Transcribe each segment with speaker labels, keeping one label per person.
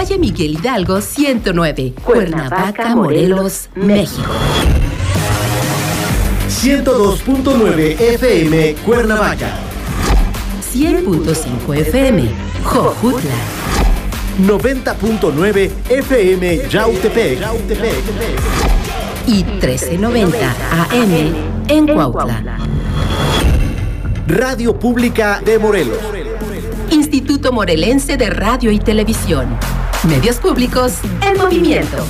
Speaker 1: calle Miguel Hidalgo 109, Cuernavaca, Morelos, México.
Speaker 2: 102.9 FM Cuernavaca.
Speaker 1: 100.5 FM Jojutla.
Speaker 2: 90.9 FM Yautepec.
Speaker 1: Y 1390 AM en Cuautla.
Speaker 2: Radio Pública de Morelos.
Speaker 1: Instituto Morelense de Radio y Televisión. Medios públicos en movimiento.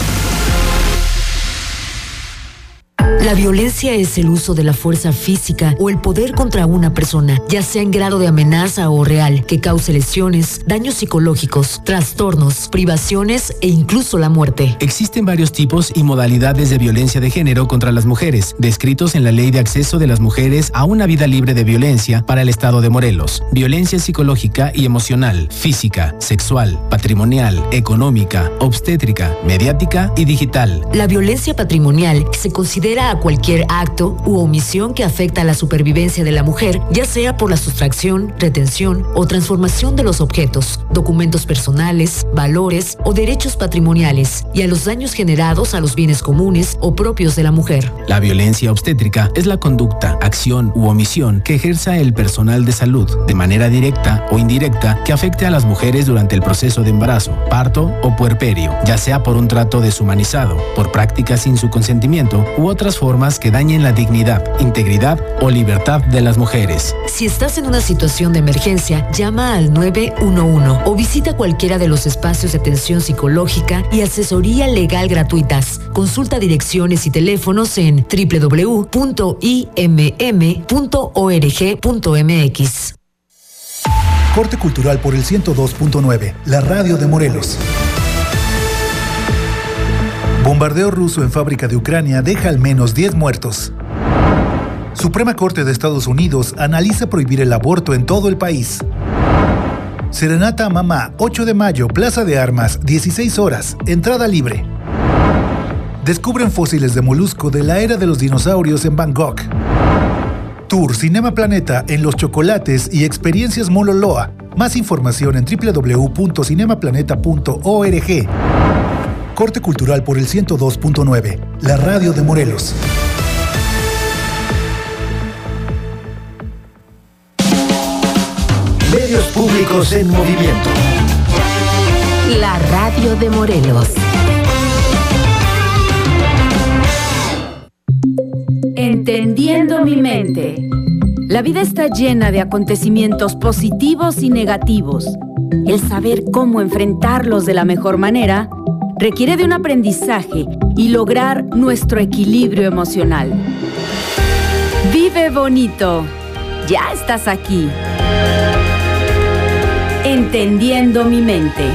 Speaker 3: La violencia es el uso de la fuerza física o el poder contra una persona, ya sea en grado de amenaza o real, que cause lesiones, daños psicológicos, trastornos, privaciones e incluso la muerte.
Speaker 4: Existen varios tipos y modalidades de violencia de género contra las mujeres, descritos en la Ley de Acceso de las Mujeres a una Vida Libre de Violencia para el Estado de Morelos. Violencia psicológica y emocional, física, sexual, patrimonial, económica, obstétrica, mediática y digital.
Speaker 3: La violencia patrimonial se considera a cualquier acto u omisión que afecta a la supervivencia de la mujer, ya sea por la sustracción, retención o transformación de los objetos, documentos personales, valores o derechos patrimoniales, y a los daños generados a los bienes comunes o propios de la mujer.
Speaker 4: La violencia obstétrica es la conducta, acción u omisión que ejerza el personal de salud, de manera directa o indirecta, que afecte a las mujeres durante el proceso de embarazo, parto o puerperio, ya sea por un trato deshumanizado, por prácticas sin su consentimiento u otras formas que dañen la dignidad, integridad o libertad de las mujeres.
Speaker 3: Si estás en una situación de emergencia, llama al 911 o visita cualquiera de los espacios de atención psicológica y asesoría legal gratuitas. Consulta direcciones y teléfonos en www.imm.org.mx.
Speaker 5: Corte cultural por el 102.9, la radio de Morelos. Bombardeo ruso en fábrica de Ucrania deja al menos 10 muertos. Suprema Corte de Estados Unidos analiza prohibir el aborto en todo el país. Serenata a mamá, 8 de mayo, Plaza de Armas, 16 horas, entrada libre. Descubren fósiles de molusco de la era de los dinosaurios en Bangkok. Tour Cinema Planeta en Los Chocolates y Experiencias Mololoa. Más información en www.cinemaplaneta.org. Corte cultural por el 102.9, la radio de Morelos.
Speaker 2: Medios públicos en movimiento.
Speaker 1: La radio de Morelos.
Speaker 6: Entendiendo mi mente. La vida está llena de acontecimientos positivos y negativos. El saber cómo enfrentarlos de la mejor manera requiere de un aprendizaje y lograr nuestro equilibrio emocional. Vive bonito. Ya estás aquí. Entendiendo mi mente.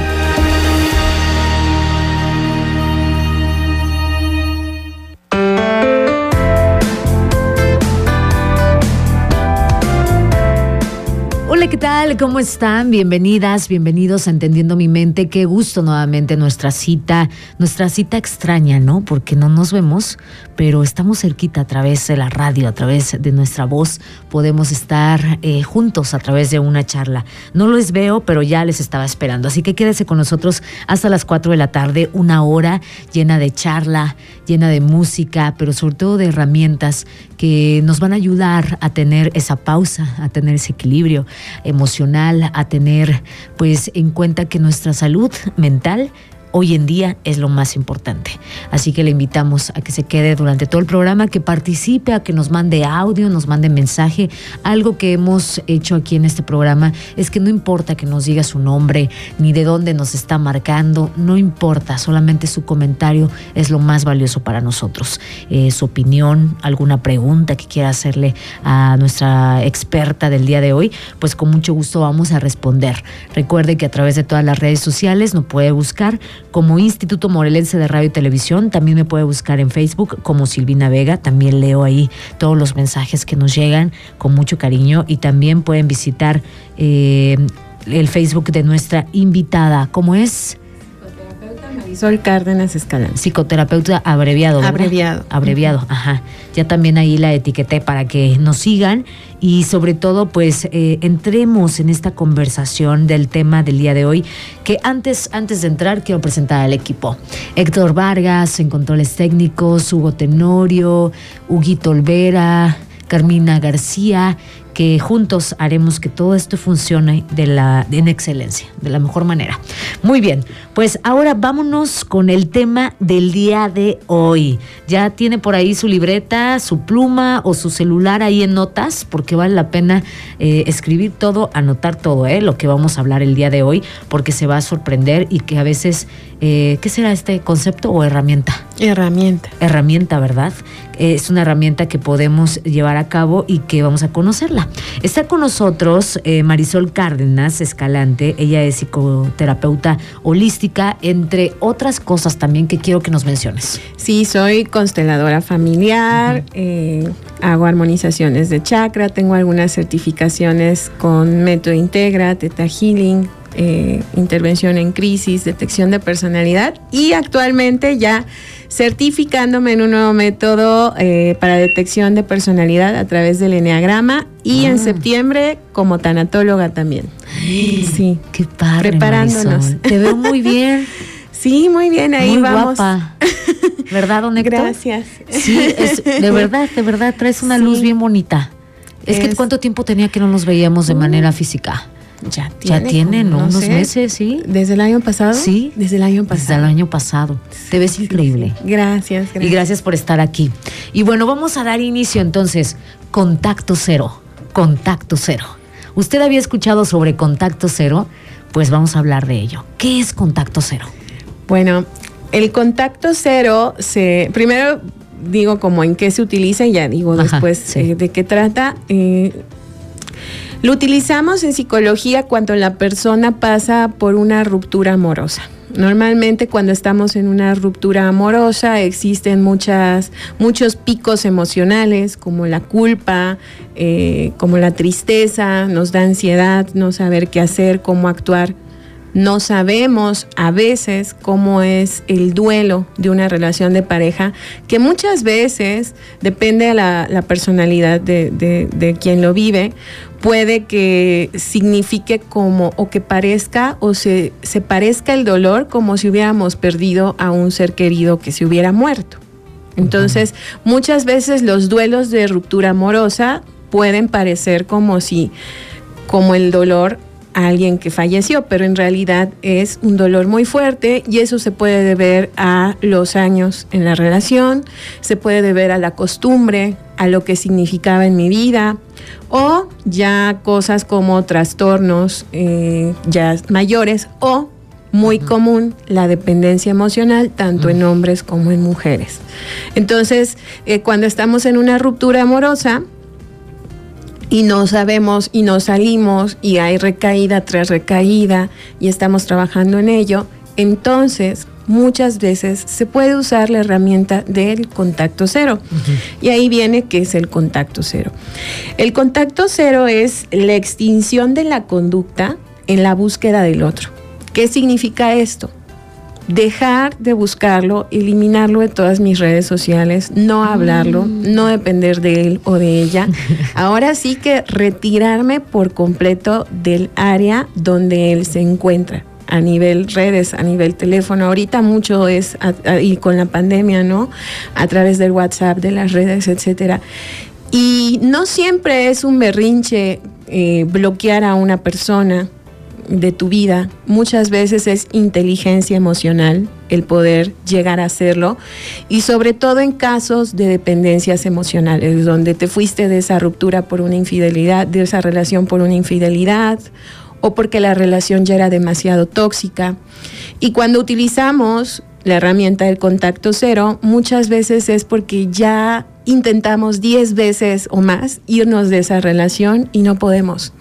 Speaker 3: Hola, ¿qué tal? ¿Cómo están? Bienvenidas, bienvenidos a Entendiendo mi mente. Qué gusto nuevamente nuestra cita extraña, ¿no? Porque no nos vemos, pero estamos cerquita a través de la radio, a través de nuestra voz. Podemos estar juntos a través de una charla. No los veo, pero ya les estaba esperando. Así que quédese con nosotros hasta las 4 de la tarde, una hora llena de charla, llena de música, pero sobre todo de herramientas que nos van a ayudar a tener esa pausa, a tener ese equilibrio emocional, a tener pues en cuenta que nuestra salud mental hoy en día es lo más importante. Así que le invitamos a que se quede durante todo el programa, que participe, a que nos mande audio, nos mande mensaje. Algo que hemos hecho aquí en este programa es que no importa que nos diga su nombre, ni de dónde nos está marcando, no importa, solamente su comentario es lo más valioso para nosotros. Su opinión, alguna pregunta que quiera hacerle a nuestra experta del día de hoy, pues con mucho gusto vamos a responder. Recuerde que a través de todas las redes sociales nos puede buscar como Instituto Morelense de Radio y Televisión. También me puede buscar en Facebook como Silvina Vega. También leo ahí todos los mensajes que nos llegan con mucho cariño, y también pueden visitar el Facebook de nuestra invitada. ¿Cómo es?
Speaker 7: Marisol Cárdenas Escalante.
Speaker 3: Psicoterapeuta abreviado, ¿verdad? Abreviado, ajá. Ya también ahí la etiqueté para que nos sigan y sobre todo pues entremos en esta conversación del tema del día de hoy, que antes de entrar quiero presentar al equipo. Héctor Vargas en controles técnicos, Hugo Tenorio, Huguito Olvera, Carmina García, que juntos haremos que todo esto funcione en excelencia, de la mejor manera. Muy bien, pues ahora vámonos con el tema del día de hoy. Ya tiene por ahí su libreta, su pluma o su celular ahí en notas, porque vale la pena escribir todo, anotar todo, lo que vamos a hablar el día de hoy, porque se va a sorprender y que a veces, ¿qué será este concepto o herramienta? Herramienta, ¿verdad? Es una herramienta que podemos llevar a cabo y que vamos a conocerla. Está con nosotros Marisol Cárdenas Escalante. Ella es psicoterapeuta holística, entre otras cosas también que quiero que nos menciones.
Speaker 7: Sí, soy consteladora familiar, hago armonizaciones de chakra, tengo algunas certificaciones con Método Integra, Theta Healing, intervención en crisis, detección de personalidad y actualmente ya certificándome en un nuevo método para detección de personalidad a través del eneagrama y en septiembre como tanatóloga también. Sí,
Speaker 3: qué padre,
Speaker 7: preparándonos.
Speaker 3: Marisol. Te veo muy bien.
Speaker 7: Sí, muy bien, ahí
Speaker 3: muy
Speaker 7: vamos.
Speaker 3: Guapa. ¿Verdad, don Héctor?
Speaker 7: Gracias.
Speaker 3: Sí, de verdad, traes una luz bien bonita. Es que ¿cuánto tiempo tenía que no nos veíamos de manera física?
Speaker 7: Ya
Speaker 3: tiene, ¿no? Unos meses, ¿sí?
Speaker 7: ¿Desde el año pasado?
Speaker 3: Sí.
Speaker 7: Desde el año pasado.
Speaker 3: Desde el año pasado. Te ves increíble.
Speaker 7: Gracias.
Speaker 3: Y gracias por estar aquí. Y bueno, vamos a dar inicio entonces. Contacto cero. ¿Usted había escuchado sobre contacto cero? Pues vamos a hablar de ello. ¿Qué es contacto cero?
Speaker 7: Bueno, el contacto cero primero digo como en qué se utiliza y ya digo después de qué trata. Lo utilizamos en psicología cuando la persona pasa por una ruptura amorosa. Normalmente cuando estamos en una ruptura amorosa existen muchos picos emocionales como la culpa, como la tristeza, nos da ansiedad, no saber qué hacer, cómo actuar. No sabemos a veces cómo es el duelo de una relación de pareja, que muchas veces, depende de la personalidad de quien lo vive, puede que signifique como, o que parezca, o se parezca el dolor como si hubiéramos perdido a un ser querido que se hubiera muerto. Entonces, muchas veces los duelos de ruptura amorosa pueden parecer como el dolor a alguien que falleció, pero en realidad es un dolor muy fuerte y eso se puede deber a los años en la relación, se puede deber a la costumbre, a lo que significaba en mi vida o ya cosas como trastornos ya mayores o muy común la dependencia emocional tanto en hombres como en mujeres. Entonces, cuando estamos en una ruptura amorosa y no sabemos y no salimos y hay recaída tras recaída y estamos trabajando en ello, entonces muchas veces se puede usar la herramienta del contacto cero. Y ahí viene qué es el contacto cero. El contacto cero es la extinción de la conducta en la búsqueda del otro. ¿Qué significa esto? Dejar de buscarlo, eliminarlo de todas mis redes sociales, no hablarlo, no depender de él o de ella. Ahora sí que retirarme por completo del área donde él se encuentra, a nivel redes, a nivel teléfono. Ahorita mucho es, y con la pandemia, ¿no? A través del WhatsApp, de las redes, etcétera. Y no siempre es un berrinche bloquear a una persona de tu vida. Muchas veces es inteligencia emocional el poder llegar a hacerlo, y sobre todo en casos de dependencias emocionales, donde te fuiste de esa ruptura por una infidelidad, de esa relación por una infidelidad, o porque la relación ya era demasiado tóxica. Y cuando utilizamos la herramienta del contacto cero, muchas veces es porque ya intentamos 10 veces o más irnos de esa relación y no podemos.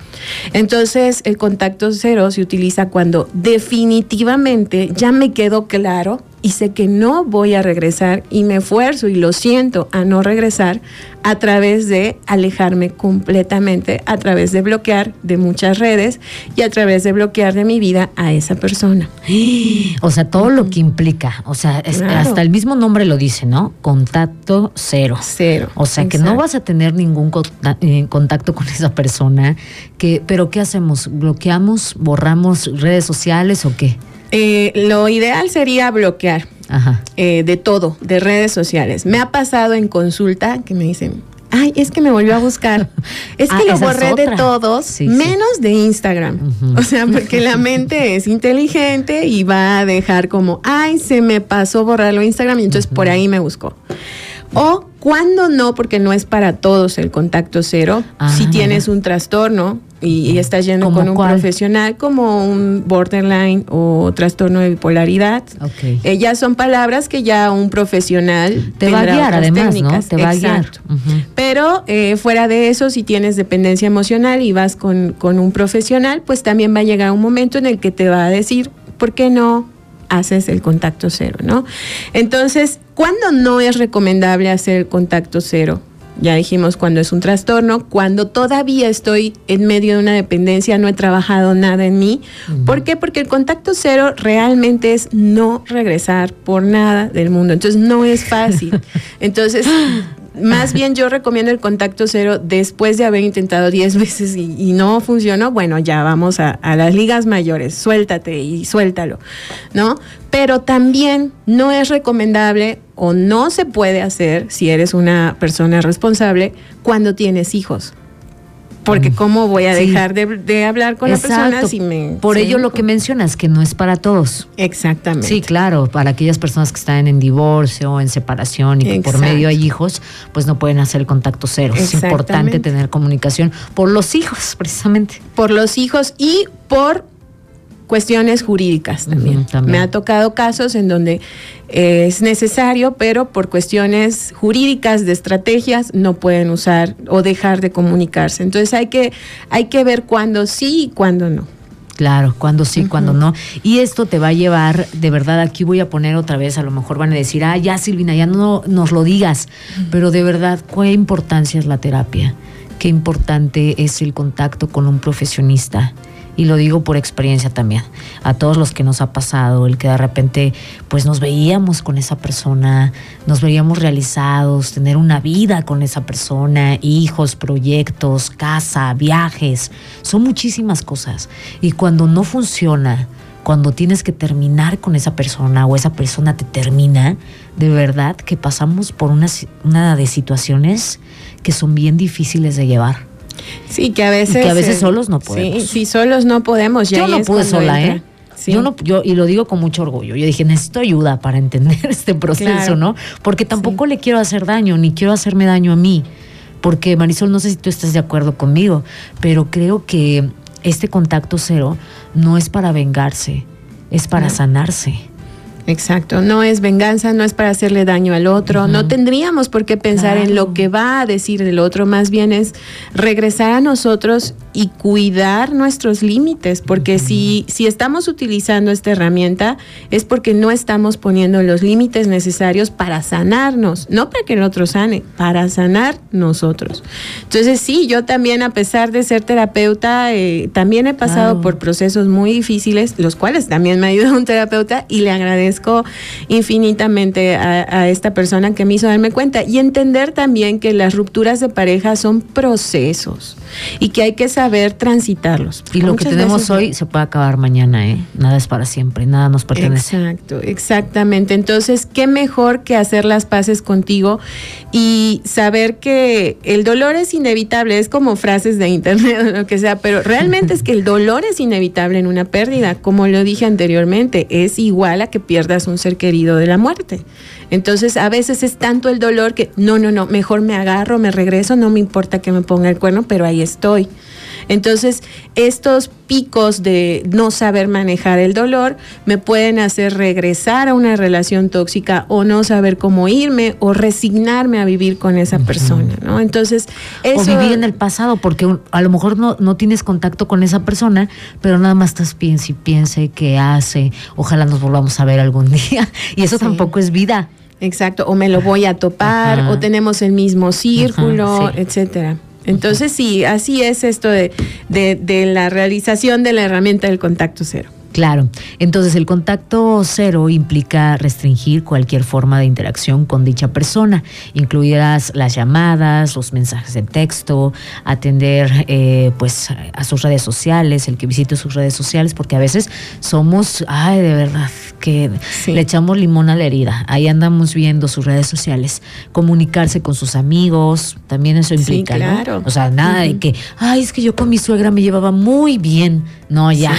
Speaker 7: Entonces, el contacto cero se utiliza cuando definitivamente ya me quedó claro y sé que no voy a regresar y me esfuerzo y lo siento a no regresar a través de alejarme completamente, a través de bloquear de muchas redes y a través de bloquear de mi vida a esa persona.
Speaker 3: O sea, todo lo que implica, o sea,
Speaker 7: Claro.
Speaker 3: hasta el mismo nombre lo dice, ¿no? Contacto cero.
Speaker 7: Cero.
Speaker 3: O sea, que
Speaker 7: Exacto.
Speaker 3: no vas a tener ningún contacto con esa persona. Pero ¿qué hacemos? ¿Bloqueamos, borramos redes sociales o qué?
Speaker 7: Lo ideal sería bloquear.
Speaker 3: Ajá.
Speaker 7: De todo, de redes sociales. Me ha pasado en consulta que me dicen, ay, es que me volvió a buscar. Es que lo
Speaker 3: esa es
Speaker 7: borré de
Speaker 3: otra.
Speaker 7: todos,
Speaker 3: Sí,
Speaker 7: menos de Instagram.
Speaker 3: Ujú.
Speaker 7: O sea, porque la mente es inteligente y va a dejar como, ay, se me pasó borrarlo Instagram y entonces por ahí me buscó. O cuando no, porque no es para todos el contacto cero.
Speaker 3: Ah.
Speaker 7: Si tienes un trastorno y estás yendo
Speaker 3: ¿Cómo
Speaker 7: con un
Speaker 3: cuál?
Speaker 7: profesional como un borderline o trastorno de bipolaridad,
Speaker 3: Ok.
Speaker 7: ya son palabras que ya un profesional
Speaker 3: Te va a
Speaker 7: tendrá
Speaker 3: guiar
Speaker 7: otras
Speaker 3: además,
Speaker 7: técnicas.
Speaker 3: ¿no? Te va a guiar.
Speaker 7: Exacto.
Speaker 3: Ujú.
Speaker 7: Pero fuera de eso, si tienes dependencia emocional y vas con un profesional, pues también va a llegar un momento en el que te va a decir, ¿por qué no haces el contacto cero, no? Entonces, ¿cuándo no es recomendable hacer el contacto cero? Ya dijimos cuando es un trastorno, cuando todavía estoy en medio de una dependencia, no he trabajado nada en mí. ¿Por qué? Porque el contacto cero realmente es no regresar por nada del mundo. Entonces no es fácil. Entonces, más bien yo recomiendo el contacto cero después de haber intentado 10 veces y no funcionó. Bueno, ya vamos a las ligas mayores, suéltate y suéltalo, ¿no? Pero también no es recomendable o no se puede hacer si eres una persona responsable cuando tienes hijos. Porque ¿cómo voy a
Speaker 3: Sí.
Speaker 7: dejar de hablar con la persona si me...
Speaker 3: Por
Speaker 7: sí,
Speaker 3: ello lo que mencionas, que no es para todos.
Speaker 7: Exactamente.
Speaker 3: Sí, claro, para aquellas personas que están en divorcio o en separación y que por
Speaker 7: Exacto.
Speaker 3: medio hay hijos, pues no pueden hacer el contacto cero. Es importante
Speaker 7: Exactamente.
Speaker 3: tener comunicación por los hijos, precisamente.
Speaker 7: Por los hijos y por cuestiones jurídicas también.
Speaker 3: Ujú, también.
Speaker 7: Me ha tocado casos en donde es necesario, pero por cuestiones jurídicas de estrategias no pueden usar o dejar de comunicarse. Entonces hay que ver cuándo sí y cuándo no.
Speaker 3: Claro, cuando sí, cuando no. Y esto te va a llevar, de verdad, aquí voy a poner otra vez, a lo mejor van a decir, ya Silvina, ya no nos lo digas, pero de verdad, ¿qué importancia es la terapia? Qué importante es el contacto con un profesionista. Y lo digo por experiencia también, a todos los que nos ha pasado, el que de repente pues nos veíamos con esa persona, nos veíamos realizados, tener una vida con esa persona, hijos, proyectos, casa, viajes, son muchísimas cosas. Y cuando no funciona, cuando tienes que terminar con esa persona o esa persona te termina, de verdad que pasamos por una de situaciones que son bien difíciles de llevar.
Speaker 7: Sí, que a veces
Speaker 3: solos no podemos.
Speaker 7: Sí, solos no podemos. Ya
Speaker 3: Yo
Speaker 7: ahí
Speaker 3: no
Speaker 7: es
Speaker 3: pude
Speaker 7: cuando
Speaker 3: sola,
Speaker 7: entra. Sí.
Speaker 3: Y lo digo con mucho orgullo. Yo dije, necesito ayuda para entender este proceso,
Speaker 7: Claro.
Speaker 3: ¿no? Porque tampoco le quiero hacer daño, ni quiero hacerme daño a mí. Porque, Marisol, no sé si tú estás de acuerdo conmigo, pero creo que este contacto cero no es para vengarse, es para sanarse.
Speaker 7: Exacto, no es venganza, no es para hacerle daño al otro, no tendríamos por qué pensar en lo que va a decir el otro, más bien es regresar a nosotros y cuidar nuestros límites, porque si estamos utilizando esta herramienta es porque no estamos poniendo los límites necesarios para sanarnos, no para que el otro sane, para sanar nosotros. Entonces sí, yo también, a pesar de ser terapeuta, también he pasado por procesos muy difíciles, los cuales también me ha ayudado un terapeuta, y le agradezco infinitamente a esta persona que me hizo darme cuenta y entender también que las rupturas de pareja son procesos y que hay que saber transitarlos.
Speaker 3: Y lo que
Speaker 7: Muchas
Speaker 3: tenemos
Speaker 7: veces
Speaker 3: hoy se puede acabar mañana, ¿eh? Nada es para siempre, nada nos pertenece.
Speaker 7: Exacto, exactamente. Entonces, qué mejor que hacer las paces contigo y saber que el dolor es inevitable. Es como frases de internet o lo que sea, pero realmente es que el dolor es inevitable en una pérdida. Como lo dije anteriormente, es igual a que pierdas un ser querido de la muerte. Entonces, a veces es tanto el dolor que no, mejor me agarro, me regreso, no me importa que me ponga el cuerno, pero ahí estoy. Entonces, estos picos de no saber manejar el dolor me pueden hacer regresar a una relación tóxica o no saber cómo irme o resignarme a vivir con esa persona, ¿no? Entonces, eso...
Speaker 3: O vivir en el pasado, porque a lo mejor no tienes contacto con esa persona, pero nada más estás piense qué hace, ojalá nos volvamos a ver algún día, y eso tampoco es vida.
Speaker 7: Exacto, o me lo voy a topar, o tenemos el mismo círculo, etcétera. Entonces sí, así es esto de la realización de la herramienta del contacto cero.
Speaker 3: Claro, entonces el contacto cero implica restringir cualquier forma de interacción con dicha persona, incluidas las llamadas, los mensajes de texto, atender pues a sus redes sociales, el que visite sus redes sociales, porque a veces somos, de verdad, que le echamos limón a la herida, ahí andamos viendo sus redes sociales, comunicarse con sus amigos, también eso implica,
Speaker 7: sí, claro,
Speaker 3: ¿no? O sea, nada de que, es que yo con mi suegra me llevaba muy bien, no, ya.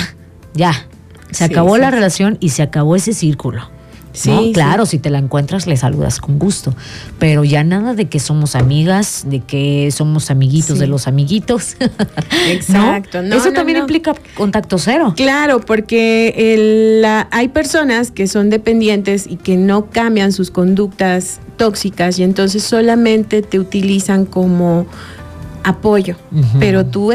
Speaker 3: Se acabó la relación y se acabó ese círculo. Sí, ¿no? Claro, si te la encuentras, le saludas con gusto. Pero ya nada de que somos amigas, de que somos amiguitos de los amiguitos.
Speaker 7: Exacto.
Speaker 3: ¿No? Eso también implica contacto cero.
Speaker 7: Claro, porque hay personas que son dependientes y que no cambian sus conductas tóxicas y entonces solamente te utilizan como apoyo. Pero tú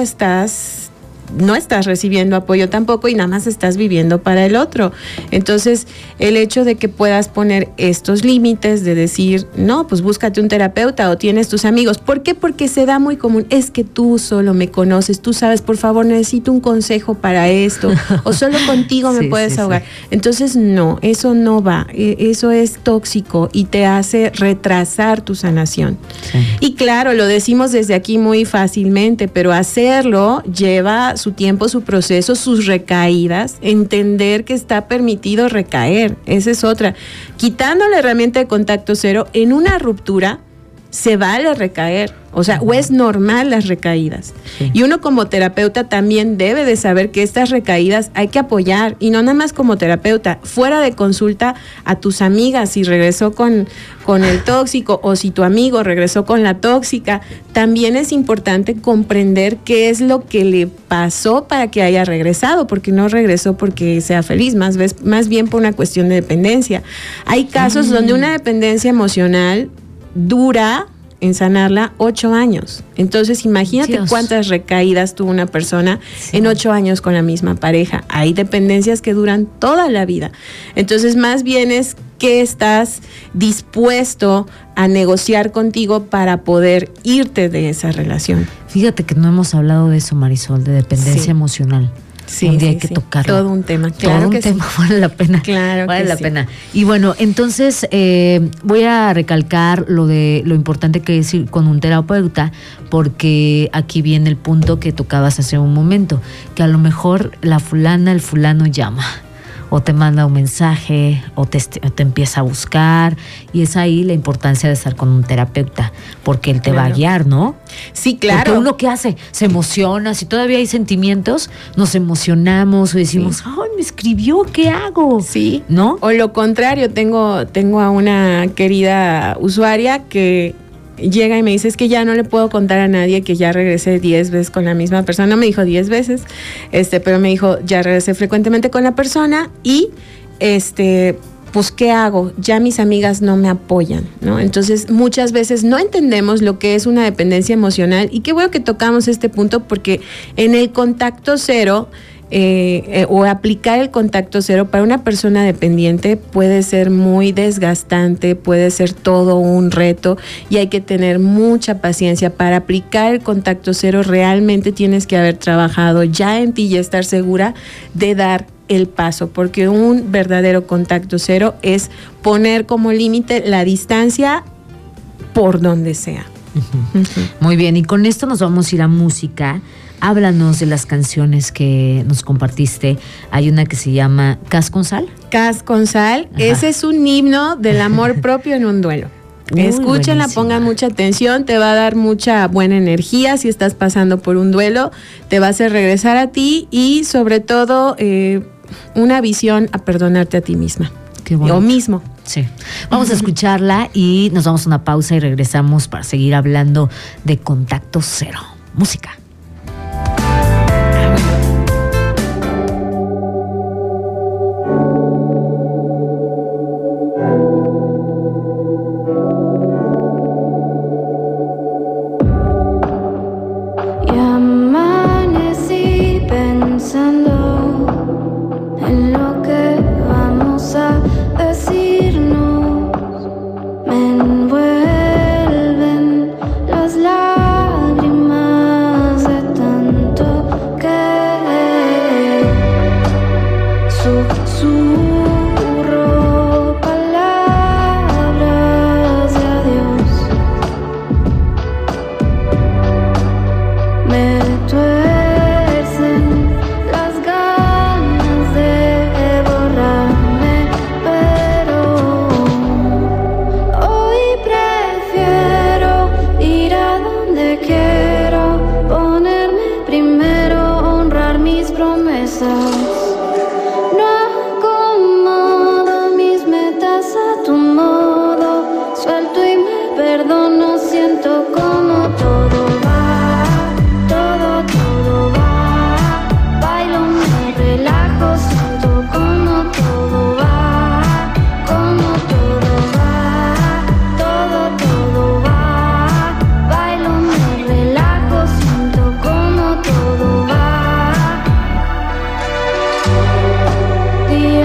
Speaker 7: no estás recibiendo apoyo tampoco y nada más estás viviendo para el otro. Entonces, el hecho de que puedas poner estos límites de decir, no, pues búscate un terapeuta o tienes tus amigos. ¿Por qué? Porque se da muy común. Es que tú solo me conoces, tú sabes, por favor, necesito un consejo para esto o solo contigo me puedes ahogar. Entonces, no, eso no va. Eso es tóxico y te hace retrasar tu sanación. Y claro, lo decimos desde aquí muy fácilmente, pero hacerlo lleva su tiempo, su proceso, sus recaídas, entender que está permitido recaer, esa es otra. Quitando la herramienta de contacto cero, en una ruptura se vale recaer, o sea, o es normal las recaídas. Y uno como terapeuta también debe de saber que estas recaídas hay que apoyar, y no nada más como terapeuta, fuera de consulta a tus amigas, si regresó con el tóxico o si tu amigo regresó con la tóxica, también es importante comprender qué es lo que le pasó para que haya regresado, porque no regresó porque sea feliz, más bien por una cuestión de dependencia. Hay casos donde una dependencia emocional dura en sanarla 8 años. Entonces, imagínate cuántas recaídas tuvo una persona en 8 años con la misma pareja. Hay dependencias que duran toda la vida. Entonces, más bien es que estás dispuesto a negociar contigo para poder irte de esa relación.
Speaker 3: Fíjate que no hemos hablado de eso, Marisol, de dependencia emocional.
Speaker 7: Sí,
Speaker 3: un día hay que tocarlo.
Speaker 7: Todo un tema, claro.
Speaker 3: Todo un tema, vale la pena.
Speaker 7: Claro,
Speaker 3: vale la pena. Y bueno, entonces voy a recalcar lo importante que es ir con un terapeuta, porque aquí viene el punto que tocabas hace un momento, que a lo mejor el fulano llama, o te manda un mensaje, o te empieza a buscar, y es ahí la importancia de estar con un terapeuta, porque él te va a guiar, ¿no?
Speaker 7: Sí, claro.
Speaker 3: Porque uno, ¿qué hace? Se emociona, si todavía hay sentimientos, nos emocionamos o decimos, ¡ay, me escribió! ¿Qué hago?
Speaker 7: Sí,
Speaker 3: ¿no?
Speaker 7: O lo contrario, tengo a una querida usuaria que llega y me dice, es que ya no le puedo contar a nadie que ya regresé 10 veces con la misma persona. No me dijo 10 veces, pero me dijo, ya regresé frecuentemente con la persona y pues ¿qué hago? Ya mis amigas no me apoyan, ¿no? Entonces muchas veces no entendemos lo que es una dependencia emocional, y qué bueno que tocamos este punto, porque en el contacto cero o aplicar el contacto cero para una persona dependiente puede ser muy desgastante, puede ser todo un reto, y hay que tener mucha paciencia. Para aplicar el contacto cero realmente tienes que haber trabajado ya en ti y estar segura de dar el paso, porque un verdadero contacto cero es poner como límite la distancia por donde sea.
Speaker 3: Muy bien, y con esto nos vamos a ir a música. Háblanos de las canciones que nos compartiste. Hay una que se llama Cas con Sal.
Speaker 7: Cas con Sal. Ajá. Ese es un himno del amor propio en un duelo. Escúchenla, pongan mucha atención, te va a dar mucha buena energía si estás pasando por un duelo, te va a hacer regresar a ti y sobre todo una visión a perdonarte a ti misma.
Speaker 3: Qué bueno.
Speaker 7: O mismo.
Speaker 3: Sí. Vamos a escucharla y nos vamos a una pausa y regresamos para seguir hablando de contacto cero. Música.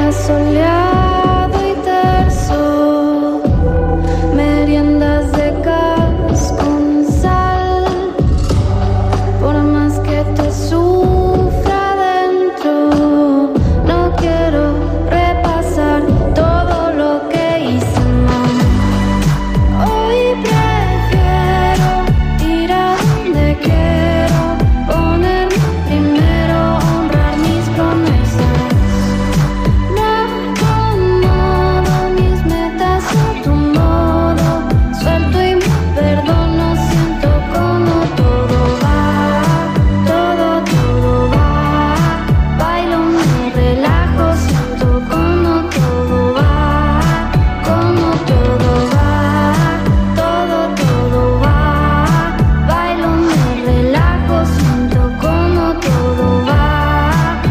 Speaker 8: día soleado y terso, meriendas de gas con sal, por más que te sufra dentro, no quiero repasar todo lo que hice mal. Hoy prefiero ir a donde quiero, ponerme primero, honrar mis promesas. No acomodo mis metas a tu modo, suelto y me perdono, siento como todo va, todo va. Bailo, me relajo, siento como todo va, como todo va, todo va. Bailo, me relajo, siento como todo va,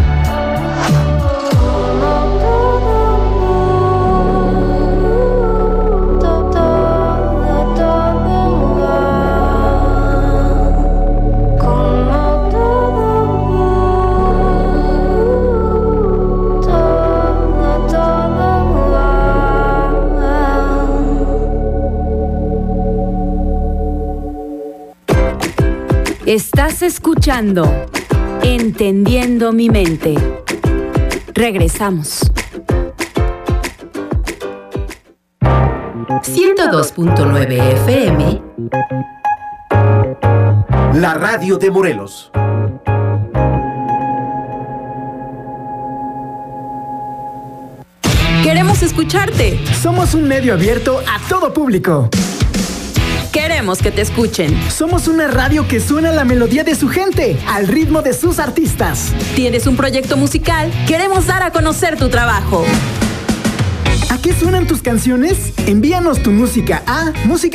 Speaker 6: Estás escuchando Entendiendo mi mente. Regresamos.
Speaker 1: 102.9 FM.
Speaker 2: La radio de Morelos.
Speaker 6: Queremos escucharte.
Speaker 9: Somos un medio abierto a todo público.
Speaker 6: Queremos que te escuchen.
Speaker 9: Somos una radio que suena la melodía de su gente, al ritmo de sus artistas.
Speaker 6: ¿Tienes un proyecto musical? Queremos dar a conocer tu trabajo.
Speaker 9: ¿A qué suenan tus canciones? Envíanos tu música a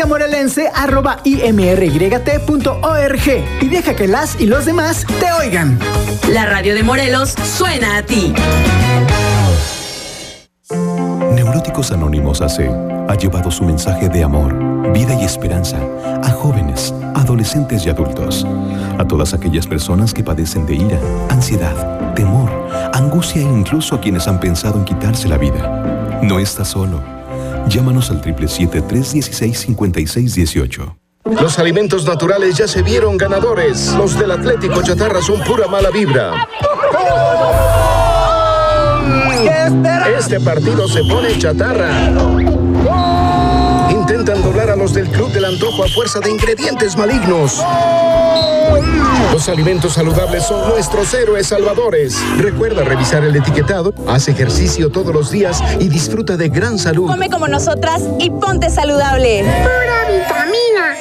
Speaker 9: musicamorelense@imryt.org y deja que las y los demás te oigan.
Speaker 6: La radio de Morelos suena a ti.
Speaker 10: Neuróticos Anónimos AC ha llevado su mensaje de amor, vida y esperanza a jóvenes, adolescentes y adultos. A todas aquellas personas que padecen de ira, ansiedad, temor, angustia e incluso a quienes han pensado en quitarse la vida. No estás solo. Llámanos al 777-316-5618.
Speaker 11: Los alimentos naturales ya se vieron ganadores. Los del Atlético Chatarra son pura mala vibra. Este partido se pone chatarra. Intentan doblar a los del Club del Antojo a fuerza de ingredientes malignos. Los alimentos saludables son nuestros héroes salvadores. Recuerda revisar el etiquetado, haz ejercicio todos los días y disfruta de gran salud.
Speaker 12: Come como nosotras y ponte saludable.
Speaker 13: Pura vitamina.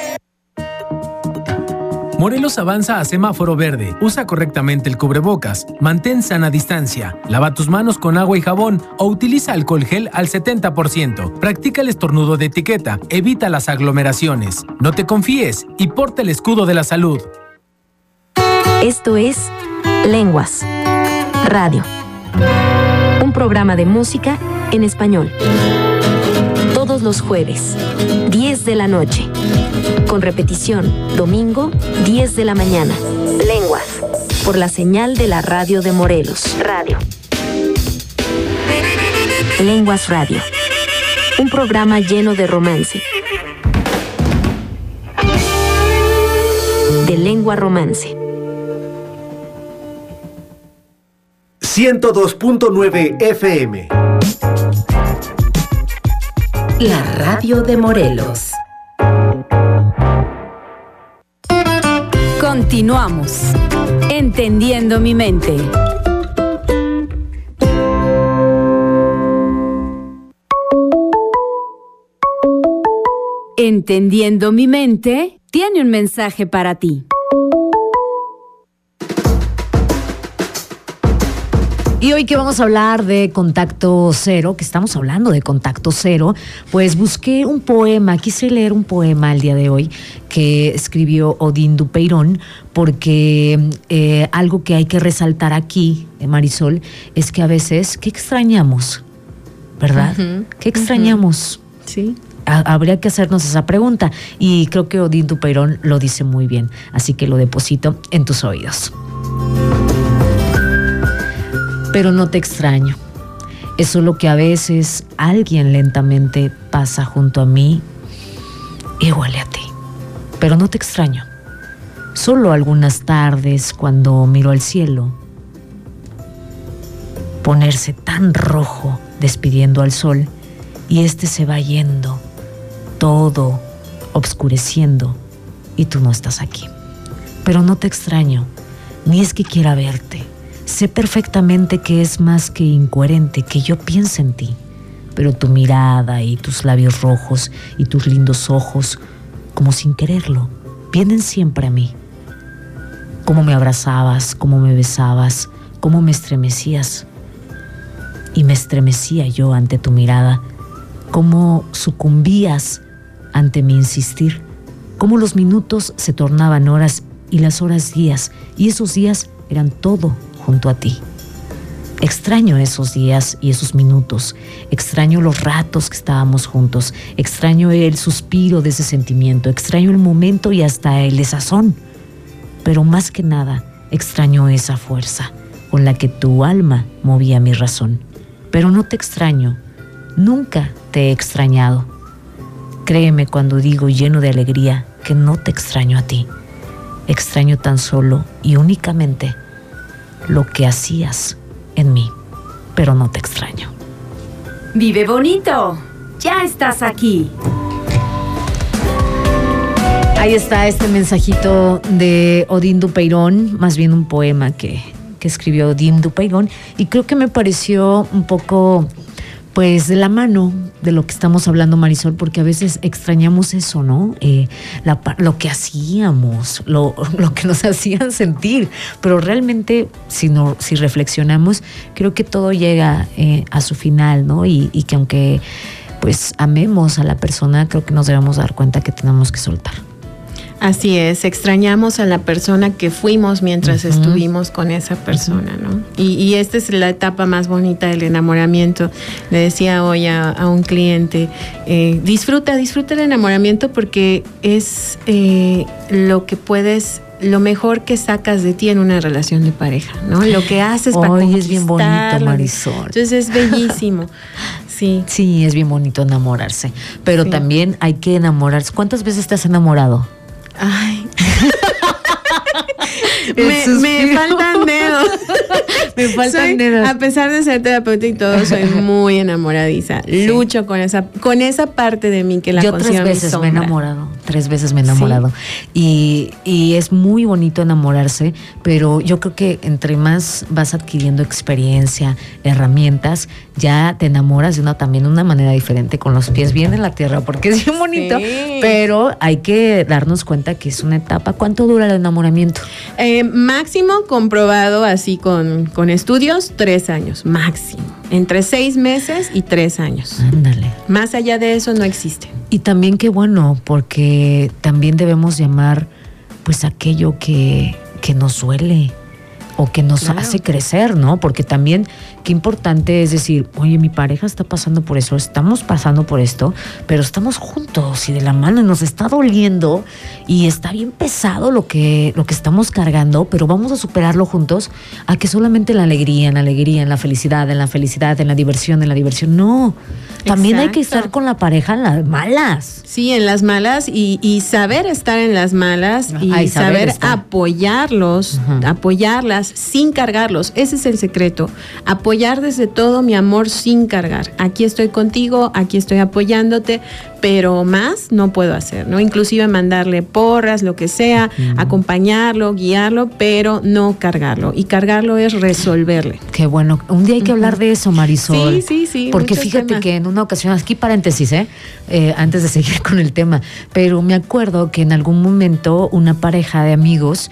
Speaker 4: Morelos avanza a semáforo verde. Usa correctamente el cubrebocas. Mantén sana distancia. Lava tus manos con agua y jabón o utiliza alcohol gel al 70%. Practica el estornudo de etiqueta. Evita las aglomeraciones. No te confíes y porta el escudo de la salud.
Speaker 14: Esto es Lenguas Radio. Un programa de música en español. Todos los jueves, 10 de la noche. Con repetición, domingo, 10 de la mañana. Lenguas, por la señal de la radio de Morelos. Radio. Lenguas Radio. Un programa lleno de romance. De lengua romance.
Speaker 2: 102.9 FM.
Speaker 1: La radio de Morelos.
Speaker 6: Continuamos. Entendiendo mi mente. Entendiendo mi mente tiene un mensaje para ti.
Speaker 3: Y hoy que vamos a hablar de Contacto Cero, que estamos hablando de Contacto Cero, pues busqué un poema, quise leer un poema el día de hoy que escribió Odín Dupeirón, porque algo que hay que resaltar aquí, Marisol, es que a veces, ¿qué extrañamos? ¿Verdad? Uh-huh. ¿Qué extrañamos?
Speaker 7: Uh-huh. Sí.
Speaker 3: Habría que hacernos esa pregunta y creo que Odín Dupeirón lo dice muy bien, así que lo deposito en tus oídos. Pero no te extraño. Es solo que a veces alguien lentamente pasa junto a mí y huele a ti. Pero no te extraño. Solo algunas tardes cuando miro al cielo, ponerse tan rojo despidiendo al sol y este se va yendo, todo obscureciendo y tú no estás aquí. Pero no te extraño, ni es que quiera verte. Sé perfectamente que es más que incoherente que yo piense en ti, pero tu mirada y tus labios rojos y tus lindos ojos, como sin quererlo, vienen siempre a mí. Cómo me abrazabas, cómo me besabas, cómo me estremecías. Y me estremecía yo ante tu mirada, cómo sucumbías ante mi insistir, cómo los minutos se tornaban horas y las horas días, y esos días eran todo junto a ti. Extraño esos días y esos minutos, extraño los ratos que estábamos juntos, extraño el suspiro de ese sentimiento, extraño el momento y hasta el desazón, pero más que nada extraño esa fuerza con la que tu alma movía mi razón. Pero no te extraño, nunca te he extrañado. Créeme cuando digo lleno de alegría que no te extraño a ti. Extraño tan solo y únicamente lo que hacías en mí, pero no te extraño.
Speaker 6: Vive bonito, ya estás aquí.
Speaker 3: Ahí está este mensajito de Odín Dupeirón, más bien un poema que escribió Odín Dupeirón, y creo que me pareció un poco pues de la mano de lo que estamos hablando, Marisol, porque a veces extrañamos eso, ¿no? Lo que hacíamos, lo que nos hacían sentir, pero realmente si reflexionamos, creo que todo llega a su final, ¿no? Y que aunque pues amemos a la persona, creo que nos debemos dar cuenta que tenemos que soltar.
Speaker 7: Así es, extrañamos a la persona que fuimos mientras estuvimos con esa persona, ¿no? Y esta es la etapa más bonita del enamoramiento. Le decía hoy a un cliente, disfruta el enamoramiento porque es lo mejor que sacas de ti en una relación de pareja, ¿no? Lo que haces para conquistar.
Speaker 3: Es bien bonito, Marisol.
Speaker 7: Entonces es bellísimo. Sí.
Speaker 3: Sí, es bien bonito enamorarse, pero también hay que enamorarse. ¿Cuántas veces te has enamorado?
Speaker 7: Ay. me faltan dedos.
Speaker 3: Me faltan dedos.
Speaker 7: A pesar de ser terapeuta y todo, soy muy enamoradiza. Sí. Lucho con esa parte de mí que la considero mi sombra.
Speaker 3: 3 veces me he enamorado. Sí. Y es muy bonito enamorarse, pero yo creo que entre más vas adquiriendo experiencia, herramientas, ya te enamoras de una manera diferente, con los pies bien en la tierra, porque es bien bonito, pero hay que darnos cuenta que es una etapa. ¿Cuánto dura el enamoramiento?
Speaker 7: Máximo comprobado así con estudios, 3 años, máximo. Entre 6 meses y 3 años.
Speaker 3: Ándale.
Speaker 7: Más allá de eso no existe.
Speaker 3: Y también qué bueno, porque también debemos llamar pues aquello que nos duele o que nos hace crecer, ¿no? Porque también qué importante es decir, oye, mi pareja está pasando por eso, estamos pasando por esto, pero estamos juntos y de la mano, nos está doliendo y está bien pesado lo que estamos cargando, pero vamos a superarlo juntos, a que solamente en la alegría, en la felicidad, en la diversión, no. También hay que estar con la pareja en las malas.
Speaker 7: Sí, en las malas y saber estar en las malas y saber apoyarlos, apoyarlas sin cargarlos. Ese es el secreto. Apoyar desde todo, mi amor, sin cargar. Aquí estoy contigo, aquí estoy apoyándote, pero más no puedo hacer, ¿no? Inclusive mandarle porras, lo que sea, acompañarlo, guiarlo, pero no cargarlo. Y cargarlo es resolverle.
Speaker 3: Qué bueno. Un día hay que hablar de eso, Marisol.
Speaker 7: Sí.
Speaker 3: Porque fíjate que en una ocasión, aquí paréntesis, antes de seguir con el tema, pero me acuerdo que en algún momento una pareja de amigos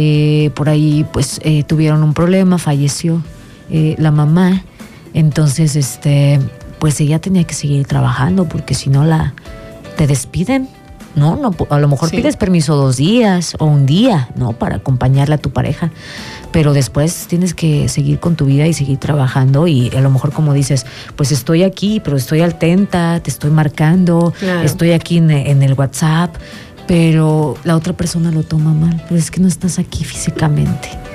Speaker 3: por ahí pues tuvieron un problema, falleció la mamá, entonces pues ella tenía que seguir trabajando porque si no te despiden, no, a lo mejor pides permiso 2 días o 1 día, ¿no? Para acompañarle a tu pareja, pero después tienes que seguir con tu vida y seguir trabajando y a lo mejor como dices, pues estoy aquí, pero estoy atenta, te estoy marcando, estoy aquí en el WhatsApp, pero la otra persona lo toma mal, pero es que no estás aquí físicamente.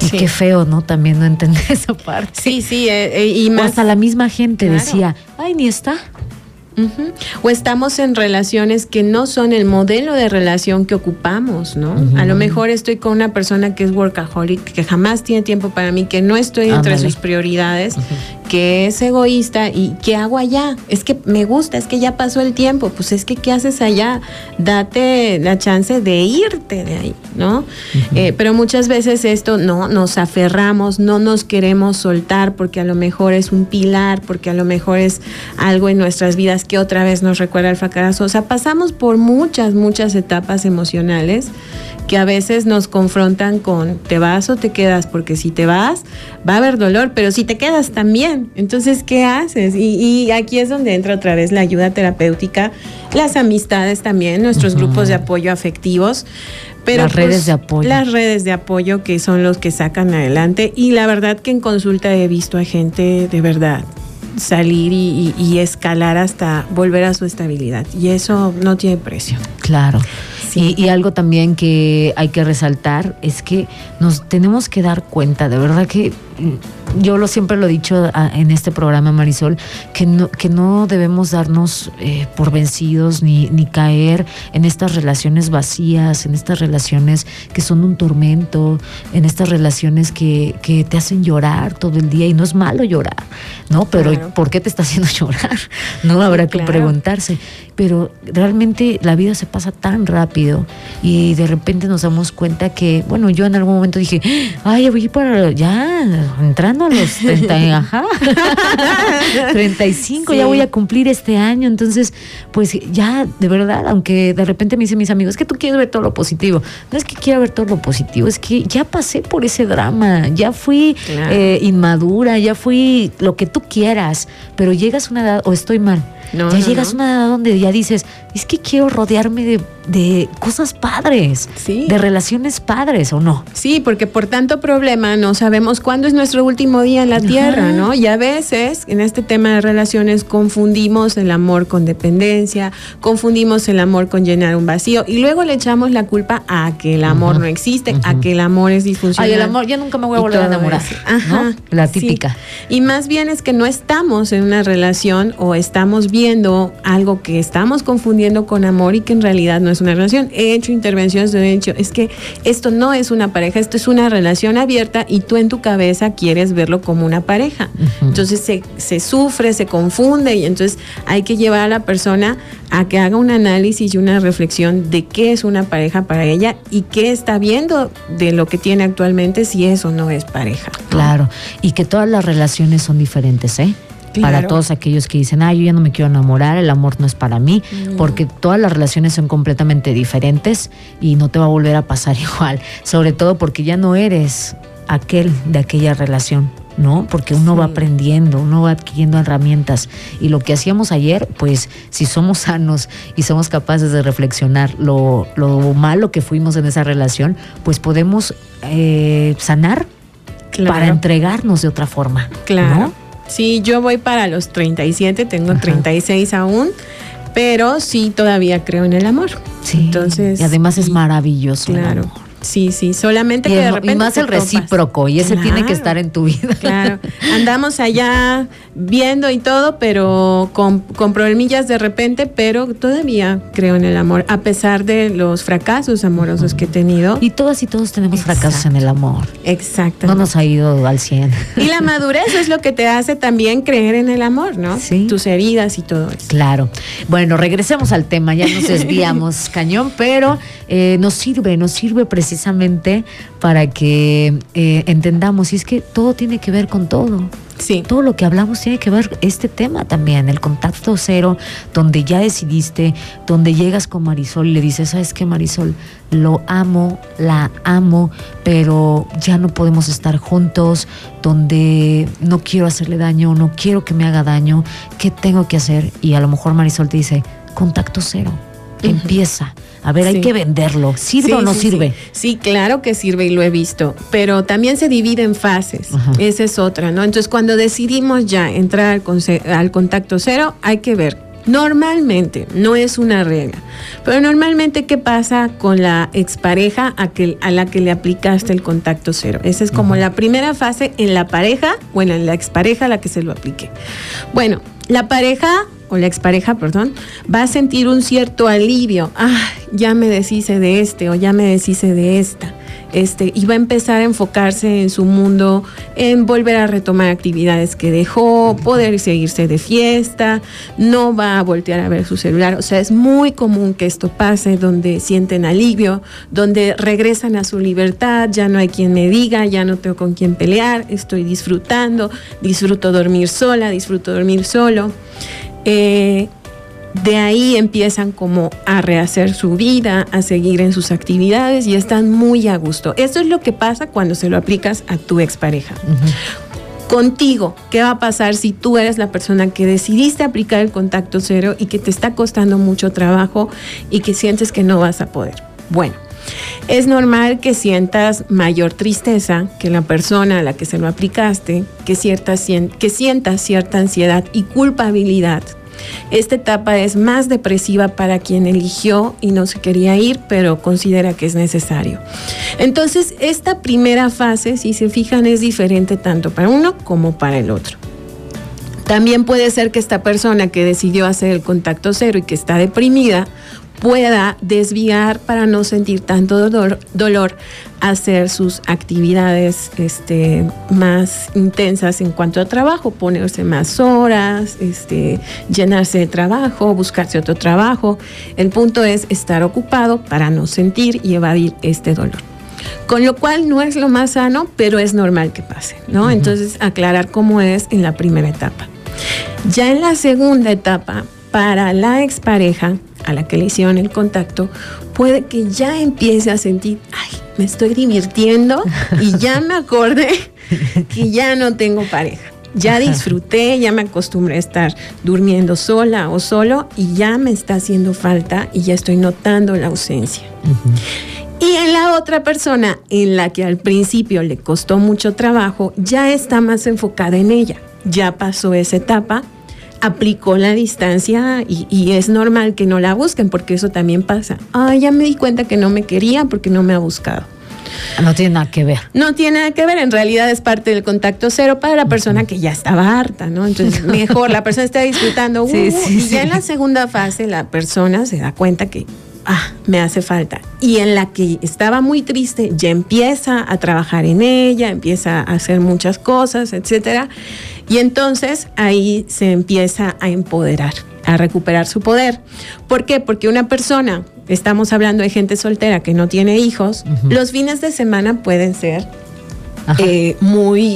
Speaker 3: Y qué feo, ¿no? También no entender esa parte.
Speaker 7: Sí, y más.
Speaker 3: O hasta la misma gente decía, ay, ni está.
Speaker 7: O estamos en relaciones que no son el modelo de relación que ocupamos, ¿no? A lo mejor estoy con una persona que es workaholic, que jamás tiene tiempo para mí, que no estoy entre sus prioridades, que es egoísta. ¿Y qué hago allá? Es que me gusta, es que ya pasó el tiempo. Pues es que ¿qué haces allá? Date la chance de irte de ahí, ¿no? Pero muchas veces esto no nos aferramos, no nos queremos soltar porque a lo mejor es un pilar, porque a lo mejor es algo en nuestras vidas que otra vez nos recuerda al fracaso. O sea, pasamos por muchas etapas emocionales que a veces nos confrontan con te vas o te quedas, porque si te vas va a haber dolor, pero si te quedas también. Entonces, ¿qué haces? Y aquí es donde entra otra vez la ayuda terapéutica, las amistades también, nuestros grupos de apoyo afectivos. Pero
Speaker 3: las redes de apoyo.
Speaker 7: Las redes de apoyo que son los que sacan adelante. Y la verdad que en consulta he visto a gente de verdad salir y escalar hasta volver a su estabilidad. Y eso no tiene precio.
Speaker 3: Claro. Sí. Y algo también que hay que resaltar es que nos tenemos que dar cuenta, de verdad que yo siempre lo he dicho en este programa, Marisol, que no debemos darnos por vencidos ni caer en estas relaciones vacías, en estas relaciones que son un tormento, en estas relaciones que te hacen llorar todo el día. Y no es malo llorar, ¿no? Pero claro, ¿por qué te está haciendo llorar? No habrá que preguntarse. Pero realmente la vida se pasa tan rápido y de repente nos damos cuenta que, bueno, yo en algún momento dije, ay, voy para ya entrando a los 30, 35, ya voy a cumplir este año. Entonces, pues ya, de verdad, aunque de repente me dicen mis amigos, es que tú quieres ver todo lo positivo. No es que quiera ver todo lo positivo, es que ya pasé por ese drama, ya fui inmadura, ya fui lo que tú quieras, pero llegas a una edad, o estoy mal, llegas a una edad donde ya dices, es que quiero rodearme de cosas padres, de relaciones padres, ¿o no?
Speaker 7: Sí, porque por tanto problema no sabemos cuándo es nuestro último día en la tierra, ¿no? Y a veces en este tema de relaciones confundimos el amor con dependencia, confundimos el amor con llenar un vacío y luego le echamos la culpa a que el amor no existe, a que el amor es disfuncional.
Speaker 3: Ay, el amor, ya nunca me voy a volver a enamorar, ¿no? La típica.
Speaker 7: Sí. Y más bien es que no estamos en una relación o estamos viendo algo que estamos confundiendo con amor y que en realidad no es una relación. He hecho intervenciones, he dicho, es que esto no es una pareja, esto es una relación abierta y tú en tu cabeza quieres verlo como una pareja. Entonces se sufre, se confunde y entonces hay que llevar a la persona a que haga un análisis y una reflexión de qué es una pareja para ella y qué está viendo de lo que tiene actualmente si eso no es pareja.
Speaker 3: Claro, y que todas las relaciones son diferentes, ¿eh? Claro. Para todos aquellos que dicen, yo ya no me quiero enamorar, el amor no es para mí, porque todas las relaciones son completamente diferentes y no te va a volver a pasar igual, sobre todo porque ya no eres aquel de aquella relación, ¿no? Porque uno va aprendiendo, uno va adquiriendo herramientas y lo que hacíamos ayer, pues si somos sanos y somos capaces de reflexionar lo malo que fuimos en esa relación, pues podemos sanar para entregarnos de otra forma, ¿no?
Speaker 7: Sí, yo voy para los 37, tengo 36 aún, pero sí todavía creo en el amor.
Speaker 3: Sí, entonces, y además es maravilloso.
Speaker 7: Claro. El amor. Sí, solamente que de repente.
Speaker 3: Y más el recíproco, y ese tiene que estar en tu vida.
Speaker 7: Claro, andamos allá viendo y todo, pero con problemillas de repente, pero todavía creo en el amor, a pesar de los fracasos amorosos que he tenido.
Speaker 3: Y todas y todos tenemos fracasos en el amor.
Speaker 7: Exacto.
Speaker 3: No nos ha ido al 100.
Speaker 7: Y la madurez es lo que te hace también creer en el amor, ¿no?
Speaker 3: Sí.
Speaker 7: Tus heridas y todo eso.
Speaker 3: Claro. Bueno, regresemos al tema, ya nos desviamos cañón, pero nos sirve precisamente para que entendamos, y es que todo tiene que ver con todo.
Speaker 7: Sí.
Speaker 3: Todo lo que hablamos tiene que ver este tema también, el contacto cero, donde ya decidiste, donde llegas con Marisol y le dices, ¿sabes qué, Marisol? Lo amo, la amo, pero ya no podemos estar juntos, donde no quiero hacerle daño, no quiero que me haga daño, ¿qué tengo que hacer? Y a lo mejor Marisol te dice, contacto cero, empieza. A ver, hay que venderlo. ¿Sirve o no sirve?
Speaker 7: Sí, claro que sirve y lo he visto, pero también se divide en fases. Esa es otra, ¿no? Entonces, cuando decidimos ya entrar al contacto cero, hay que ver Normalmente, no es una regla, pero normalmente, ¿qué pasa con la expareja a la que le aplicaste el contacto cero? Esa es como la primera fase en la pareja, bueno, en la expareja a la que se lo aplique. Bueno, la pareja o la expareja, perdón, va a sentir un cierto alivio. Ya me deshice de este o ya me deshice de esta. Y va a empezar a enfocarse en su mundo, en volver a retomar actividades que dejó, poder seguirse de fiesta, no va a voltear a ver su celular. O sea, es muy común que esto pase, donde sienten alivio, donde regresan a su libertad, ya no hay quien me diga, ya no tengo con quién pelear, estoy disfrutando, disfruto dormir sola, disfruto dormir solo. De ahí empiezan como a rehacer su vida, a seguir en sus actividades y están muy a gusto. Eso es lo que pasa cuando se lo aplicas a tu expareja. Contigo, ¿qué va a pasar si tú eres la persona que decidiste aplicar el contacto cero y que te está costando mucho trabajo y que sientes que no vas a poder? Bueno, es normal que sientas mayor tristeza que la persona a la que se lo aplicaste, que sientas cierta ansiedad y culpabilidad. Esta etapa es más depresiva para quien eligió y no se quería ir, pero considera que es necesario. Entonces, esta primera fase, si se fijan, es diferente tanto para uno como para el otro. También puede ser que esta persona que decidió hacer el contacto cero y que está deprimida pueda desviar para no sentir tanto dolor, hacer sus actividades más intensas en cuanto a trabajo, ponerse más horas, llenarse de trabajo, buscarse otro trabajo. El punto es estar ocupado para no sentir y evadir este dolor. Con lo cual no es lo más sano, pero es normal que pase, ¿no? Entonces, aclarar cómo es en la primera etapa. Ya en la segunda etapa, para la expareja a la que le hicieron el contacto, puede que ya empiece a sentir, me estoy divirtiendo y ya me acordé que ya no tengo pareja. Ya disfruté, ya me acostumbré a estar durmiendo sola o solo y ya me está haciendo falta y ya estoy notando la ausencia. Y en la otra persona, en la que al principio le costó mucho trabajo, ya está más enfocada en ella. Ya pasó esa etapa, aplicó la distancia y es normal que no la busquen porque eso también pasa. Ya me di cuenta que no me quería porque no me ha buscado.
Speaker 3: No tiene nada que ver.
Speaker 7: No tiene nada que ver, en realidad es parte del contacto cero para la persona que ya estaba harta, ¿no? Entonces, mejor, la persona está disfrutando. Y ya en la segunda fase la persona se da cuenta que me hace falta. Y en la que estaba muy triste, ya empieza a trabajar en ella, empieza a hacer muchas cosas, etcétera. Y entonces ahí se empieza a empoderar, a recuperar su poder. ¿Por qué? Porque una persona, estamos hablando de gente soltera que no tiene hijos, los fines de semana pueden ser muy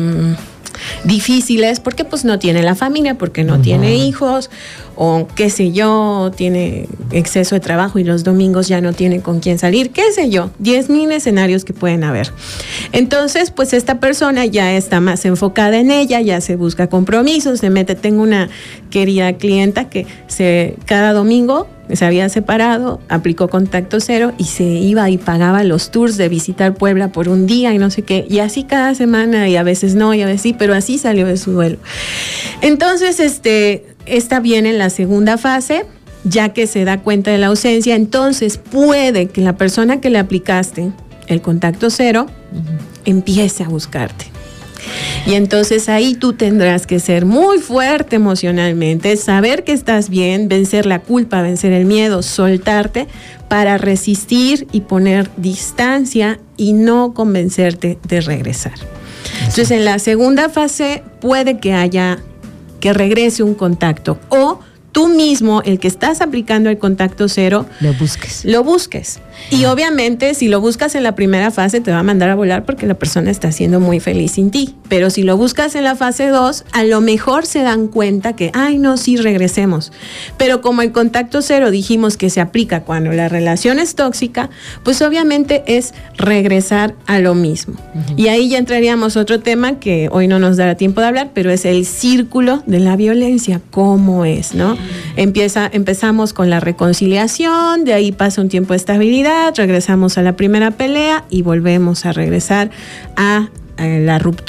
Speaker 7: difíciles porque pues no tiene la familia, porque no tiene hijos o qué sé yo, tiene exceso de trabajo y los domingos ya no tiene con quién salir, qué sé yo, 10,000 escenarios que pueden haber. Entonces, pues esta persona ya está más enfocada en ella, ya se busca compromisos, se mete. Tengo una querida clienta que cada domingo se había separado, aplicó contacto cero y se iba y pagaba los tours de visitar Puebla por un día y no sé qué, y así cada semana, y a veces no, y a veces sí, pero así salió de su duelo. Entonces, esta viene en la segunda fase, ya que se da cuenta de la ausencia. Entonces puede que la persona que le aplicaste el contacto cero empiece a buscarte. Y entonces ahí tú tendrás que ser muy fuerte emocionalmente, saber que estás bien, vencer la culpa, vencer el miedo, soltarte para resistir y poner distancia y no convencerte de regresar. Entonces en la segunda fase puede que regrese un contacto o tú mismo, el que estás aplicando el contacto cero, lo busques. Y obviamente, si lo buscas en la primera fase, te va a mandar a volar porque la persona está siendo muy feliz sin ti. Pero si lo buscas en la fase 2, a lo mejor se dan cuenta que, sí, regresemos. Pero como el contacto cero dijimos que se aplica cuando la relación es tóxica, pues obviamente es regresar a lo mismo. Y ahí ya entraríamos a otro tema que hoy no nos dará tiempo de hablar, pero es el círculo de la violencia, cómo es, ¿no? Empezamos con la reconciliación, de ahí pasa un tiempo de estabilidad, regresamos a la primera pelea y volvemos a regresar a la ruptura.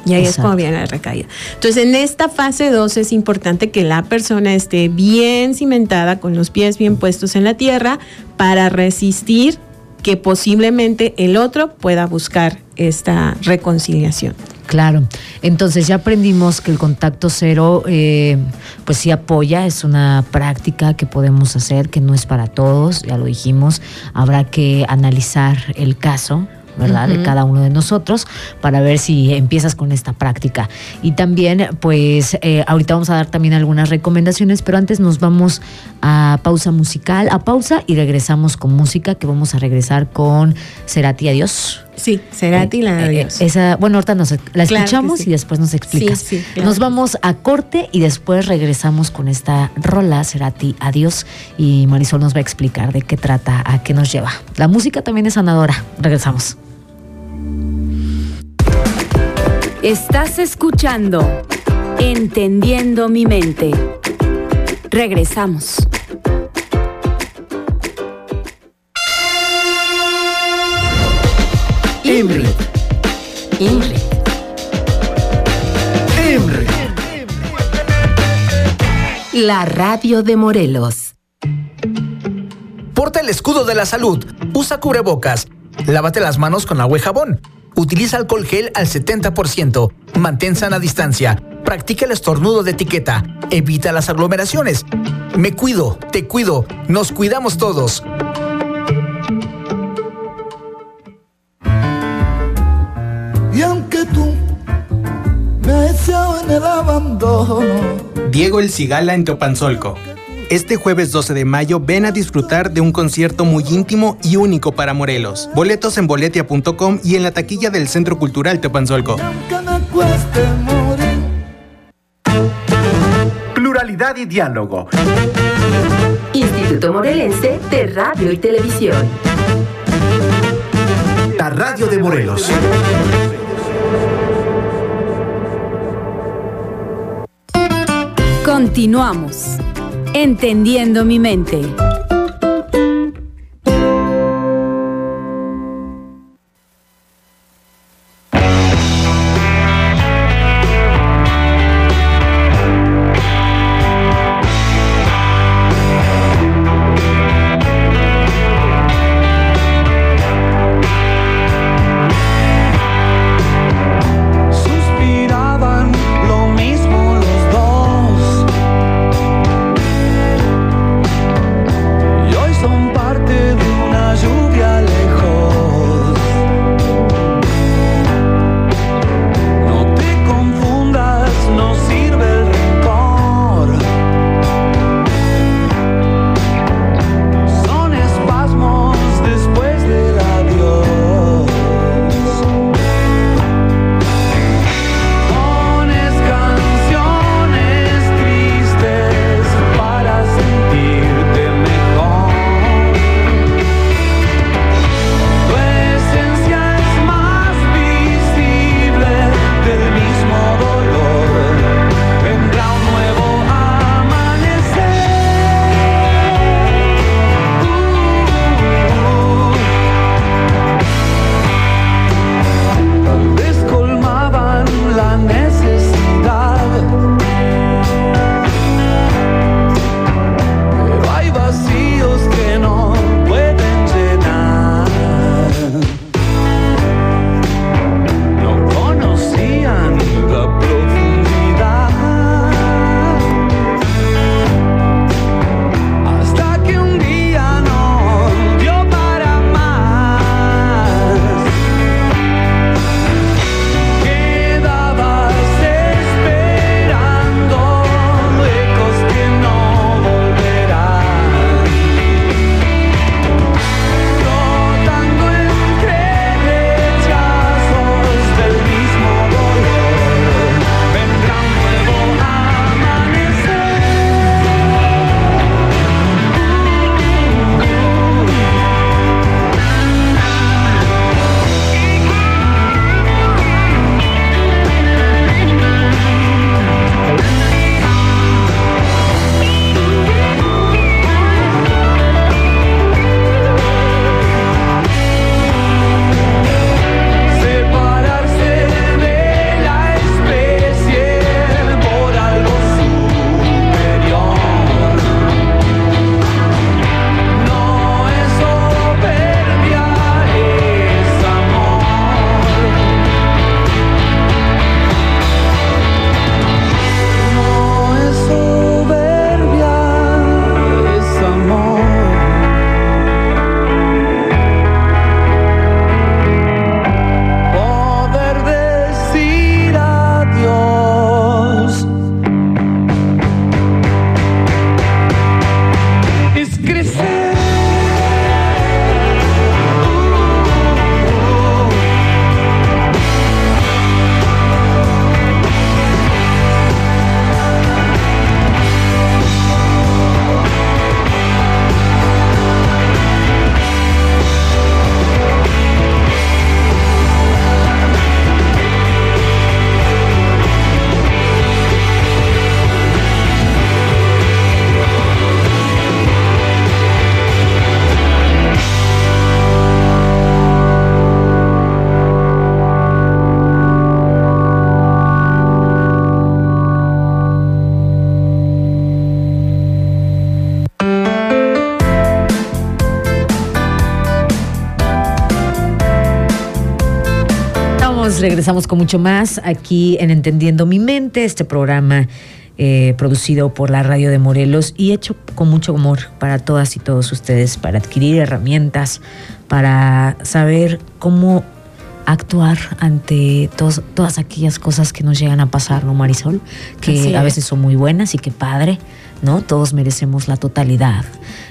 Speaker 7: Y ahí es cuando viene la recaída. Entonces, en esta fase 2 es importante que la persona esté bien cimentada, con los pies bien puestos en la tierra, para resistir que posiblemente el otro pueda buscar esta reconciliación.
Speaker 3: Claro, entonces ya aprendimos que el contacto cero pues sí apoya, es una práctica que podemos hacer, que no es para todos, ya lo dijimos, habrá que analizar el caso, ¿verdad? De cada uno de nosotros para ver si empiezas con esta práctica. Y también, pues, ahorita vamos a dar también algunas recomendaciones, pero antes nos vamos a pausa musical, y regresamos con música, que vamos a regresar con Cerati, Adiós.
Speaker 7: Sí, Cerati, la de Adiós.
Speaker 3: Esa, bueno, ahorita la escuchamos y después nos explicas.
Speaker 7: Sí, claro.
Speaker 3: Nos vamos a corte y después regresamos con esta rola, Cerati, Adiós, y Marisol nos va a explicar de qué trata, a qué nos lleva. La música también es sanadora. Regresamos.
Speaker 6: Estás escuchando Entendiendo mi mente. Regresamos.
Speaker 2: IMRI.
Speaker 1: La radio de Morelos.
Speaker 15: Porta el escudo de la salud. Usa cubrebocas. Lávate las manos con agua y jabón. Utiliza alcohol gel al 70%. Mantén sana distancia. Practica el estornudo de etiqueta. Evita las aglomeraciones. Me cuido, te cuido. Nos cuidamos todos.
Speaker 16: Y aunque tú me has echado en el abandono.
Speaker 17: Diego El Cigala en Teopanzolco. Este jueves 12 de mayo ven a disfrutar de un concierto muy íntimo y único para Morelos. Boletos en boletia.com y en la taquilla del Centro Cultural Teopanzolco.
Speaker 2: Pluralidad y diálogo.
Speaker 1: Instituto Morelense de Radio y Televisión.
Speaker 2: La radio de Morelos.
Speaker 6: Continuamos. Entendiendo mi mente.
Speaker 3: regresamos con mucho más aquí en Entendiendo mi Mente, este programa producido por la Radio de Morelos y hecho con mucho amor para todas y todos ustedes, para adquirir herramientas, para saber cómo actuar ante todas aquellas cosas que nos llegan a pasar, ¿no, Marisol? Que a veces son muy buenas y qué padre, ¿no? Todos merecemos la totalidad,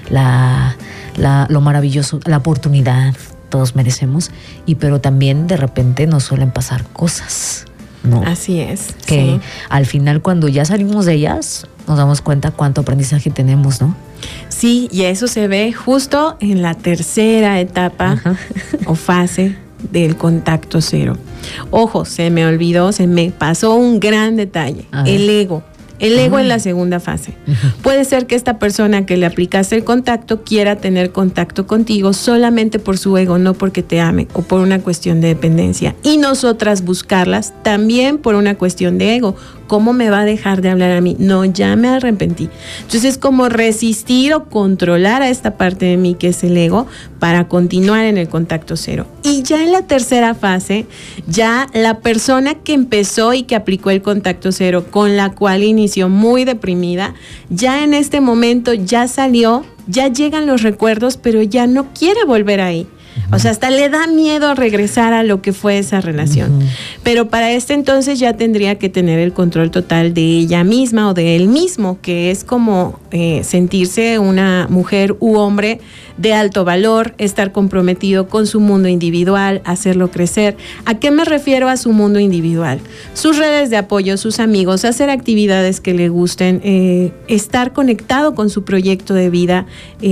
Speaker 3: lo maravilloso, la oportunidad, todos merecemos, pero también de repente nos suelen pasar cosas, ¿no?
Speaker 7: Así es.
Speaker 3: Que al final, cuando ya salimos de ellas, nos damos cuenta cuánto aprendizaje tenemos, ¿no?
Speaker 7: Sí, y eso se ve justo en la tercera etapa o fase del contacto cero. Ojo, se me pasó un gran detalle. El ego. El ego en la segunda fase. Puede ser que esta persona que le aplicaste el contacto quiera tener contacto contigo solamente por su ego, no porque te ame o por una cuestión de dependencia. Y nosotras buscarlas también por una cuestión de ego. ¿Cómo me va a dejar de hablar a mí? No, ya me arrepentí. Entonces es como resistir o controlar a esta parte de mí que es el ego para continuar en el contacto cero. Y ya en la tercera fase, ya la persona que empezó y que aplicó el contacto cero, con la cual inició muy deprimida, ya en este momento ya salió, ya llegan los recuerdos, pero ya no quiere volver ahí. O sea, hasta le da miedo regresar a lo que fue esa relación. Pero para este entonces ya tendría que tener el control total de ella misma o de él mismo, que es como sentirse una mujer u hombre de alto valor, estar comprometido con su mundo individual, hacerlo crecer. ¿A qué me refiero a su mundo individual? Sus redes de apoyo, sus amigos, hacer actividades que le gusten, estar conectado con su proyecto de vida,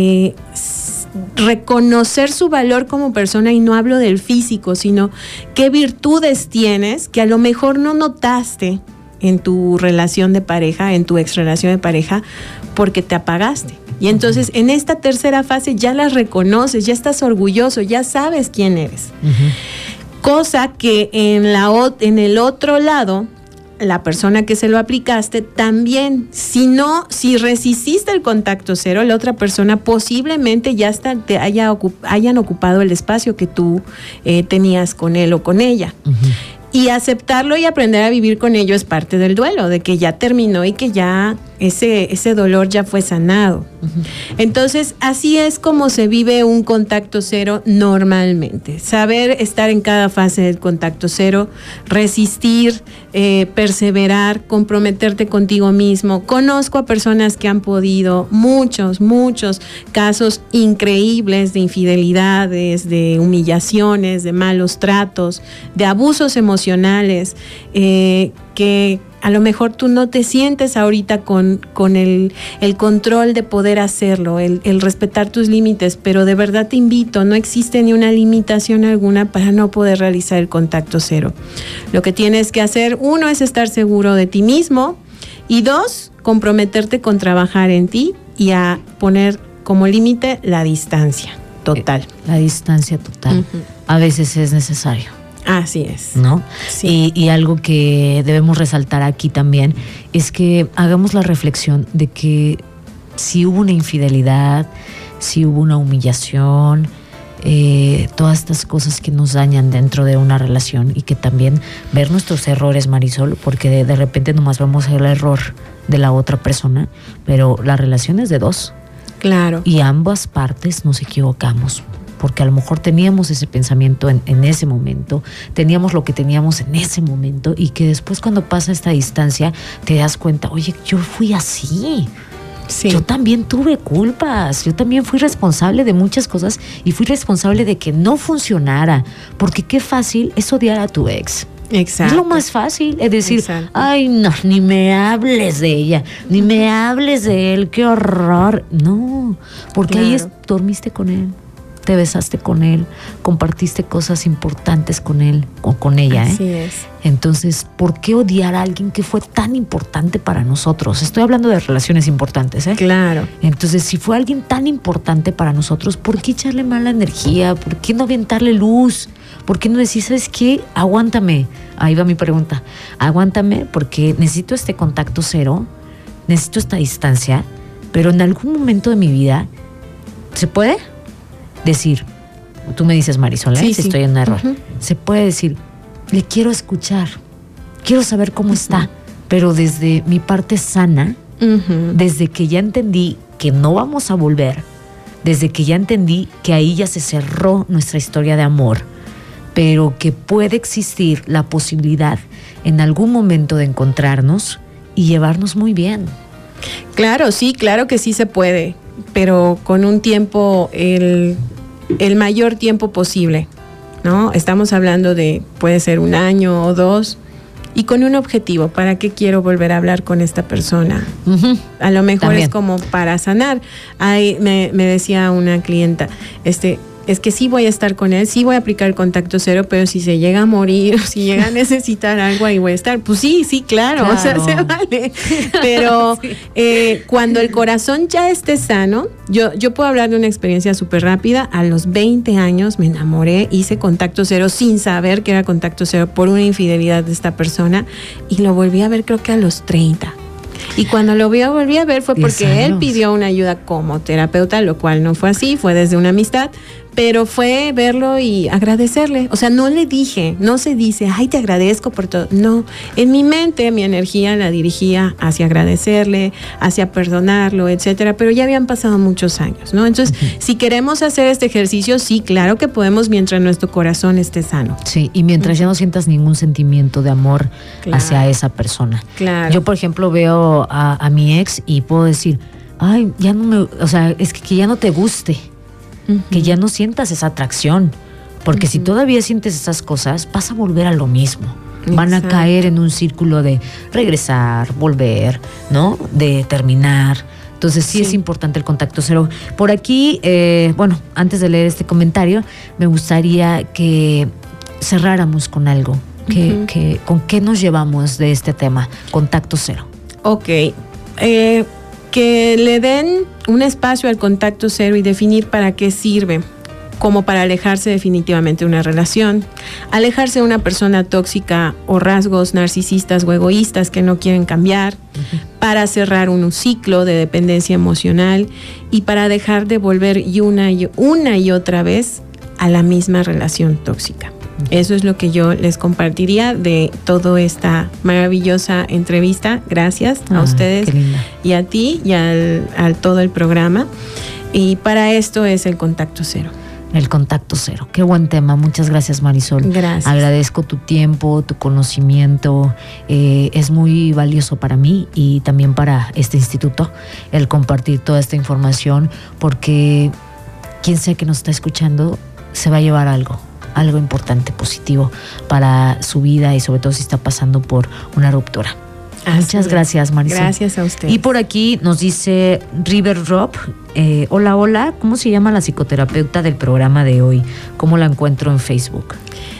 Speaker 7: reconocer su valor como persona, y no hablo del físico, sino qué virtudes tienes que a lo mejor no notaste en tu relación de pareja, en tu ex relación de pareja, porque te apagaste. Y entonces en esta tercera fase ya las reconoces, ya estás orgulloso, ya sabes quién eres. Cosa que en el otro lado, la persona que se lo aplicaste también, si resististe el contacto cero, la otra persona posiblemente ya te hayan ocupado el espacio que tú tenías con él o con ella. Y aceptarlo y aprender a vivir con ello es parte del duelo, de que ya terminó y que ya ese dolor ya fue sanado. Entonces, así es como se vive un contacto cero normalmente. Saber estar en cada fase del contacto cero, resistir, perseverar, comprometerte contigo mismo. Conozco a personas que han podido, muchos casos increíbles de infidelidades, de humillaciones, de malos tratos, de abusos emocionales, que a lo mejor tú no te sientes ahorita con el control de poder hacerlo, el respetar tus límites, pero de verdad te invito, no existe ni una limitación alguna para no poder realizar el contacto cero. Lo que tienes que hacer, 1, es estar seguro de ti mismo, y 2, comprometerte con trabajar en ti y a poner como límite la distancia total.
Speaker 3: La distancia total. A veces es necesario.
Speaker 7: Así es.
Speaker 3: ¿No? Sí. Y algo que debemos resaltar aquí también es que hagamos la reflexión de que si hubo una infidelidad, si hubo una humillación, todas estas cosas que nos dañan dentro de una relación, y que también ver nuestros errores, Marisol, porque de repente nomás vamos a ver el error de la otra persona, pero la relación es de dos.
Speaker 7: Claro.
Speaker 3: Y ambas partes nos equivocamos, porque a lo mejor teníamos ese pensamiento en ese momento, teníamos lo que teníamos en ese momento, y que después, cuando pasa esta distancia, te das cuenta, oye, yo fui así. Sí. Yo también tuve culpas, yo también fui responsable de muchas cosas, y fui responsable de que no funcionara, porque qué fácil es odiar a tu ex.
Speaker 7: Exacto.
Speaker 3: Es lo más fácil, es decir, ay, no, ni me hables de ella, ni me hables de él, qué horror. No, porque ahí dormiste con él, te besaste con él, compartiste cosas importantes con él o con ella.
Speaker 7: Así es.
Speaker 3: Entonces, ¿por qué odiar a alguien que fue tan importante para nosotros? Estoy hablando de relaciones importantes, ¿eh?
Speaker 7: Claro.
Speaker 3: Entonces, si fue alguien tan importante para nosotros, ¿por qué echarle mala energía? ¿Por qué no aventarle luz? ¿Por qué no decir, sabes qué? Aguántame. Ahí va mi pregunta. Aguántame, porque necesito este contacto cero, necesito esta distancia, pero en algún momento de mi vida, ¿se puede decir? Tú me dices, Marisol, si estoy en un error. Se puede decir, le quiero escuchar, quiero saber cómo está, pero desde mi parte sana, desde que ya entendí que no vamos a volver, desde que ya entendí que ahí ya se cerró nuestra historia de amor, pero que puede existir la posibilidad en algún momento de encontrarnos y llevarnos muy bien.
Speaker 7: Claro, sí, claro que sí se puede, pero con un tiempo, el mayor tiempo posible, ¿no? Estamos hablando de, puede ser 1 año o 2, y con un objetivo. ¿Para qué quiero volver a hablar con esta persona? A lo mejor también es como para sanar. Me decía una clienta, es que sí voy a estar con él, sí voy a aplicar el contacto cero, pero si se llega a morir, si llega a necesitar algo, ahí voy a estar. Pues sí, claro. O sea, se vale. Pero cuando el corazón ya esté sano, yo puedo hablar de una experiencia súper rápida. A los 20 años me enamoré, hice contacto cero sin saber que era contacto cero por una infidelidad de esta persona, y lo volví a ver creo que a los 30. Y cuando lo volví a ver fue porque él pidió una ayuda como terapeuta, lo cual no fue así, fue desde una amistad, pero fue verlo y agradecerle. O sea, no le dije, no se dice, ay, te agradezco por todo. No, en mi mente, mi energía la dirigía hacia agradecerle, hacia perdonarlo, etcétera, pero ya habían pasado muchos años, ¿no? Entonces, si queremos hacer este ejercicio, sí, claro que podemos mientras nuestro corazón esté sano.
Speaker 3: Sí, y mientras ya no sientas ningún sentimiento de amor hacia esa persona.
Speaker 7: Claro.
Speaker 3: Yo, por ejemplo, veo a mi ex y puedo decir, ay, ya no me, o sea, es que ya no te guste. Que ya no sientas esa atracción, porque si todavía sientes esas cosas, vas a volver a lo mismo. Van a caer en un círculo de regresar, volver, ¿no? De terminar. Entonces sí es importante el contacto cero. Por aquí, bueno, antes de leer este comentario, me gustaría que cerráramos con algo. ¿Con qué nos llevamos de este tema? Contacto cero.
Speaker 7: Ok. Que le den un espacio al contacto cero y definir para qué sirve, como para alejarse definitivamente de una relación, alejarse de una persona tóxica o rasgos narcisistas o egoístas que no quieren cambiar, para cerrar un ciclo de dependencia emocional y para dejar de volver una y otra vez a la misma relación tóxica. Eso es lo que yo les compartiría de toda esta maravillosa entrevista. Gracias a ustedes y a ti y al todo el programa. Y para esto es el contacto cero.
Speaker 3: El contacto cero. Qué buen tema. Muchas gracias, Marisol.
Speaker 7: Gracias.
Speaker 3: Agradezco tu tiempo, tu conocimiento. Es muy valioso para mí y también para este instituto el compartir toda esta información, porque quien sea que nos está escuchando se va a llevar algo importante, positivo para su vida, y sobre todo si está pasando por una ruptura. Muchas gracias, Marisol.
Speaker 7: Gracias a usted.
Speaker 3: Y por aquí nos dice River Rob, hola, ¿cómo se llama la psicoterapeuta del programa de hoy? ¿Cómo la encuentro en Facebook?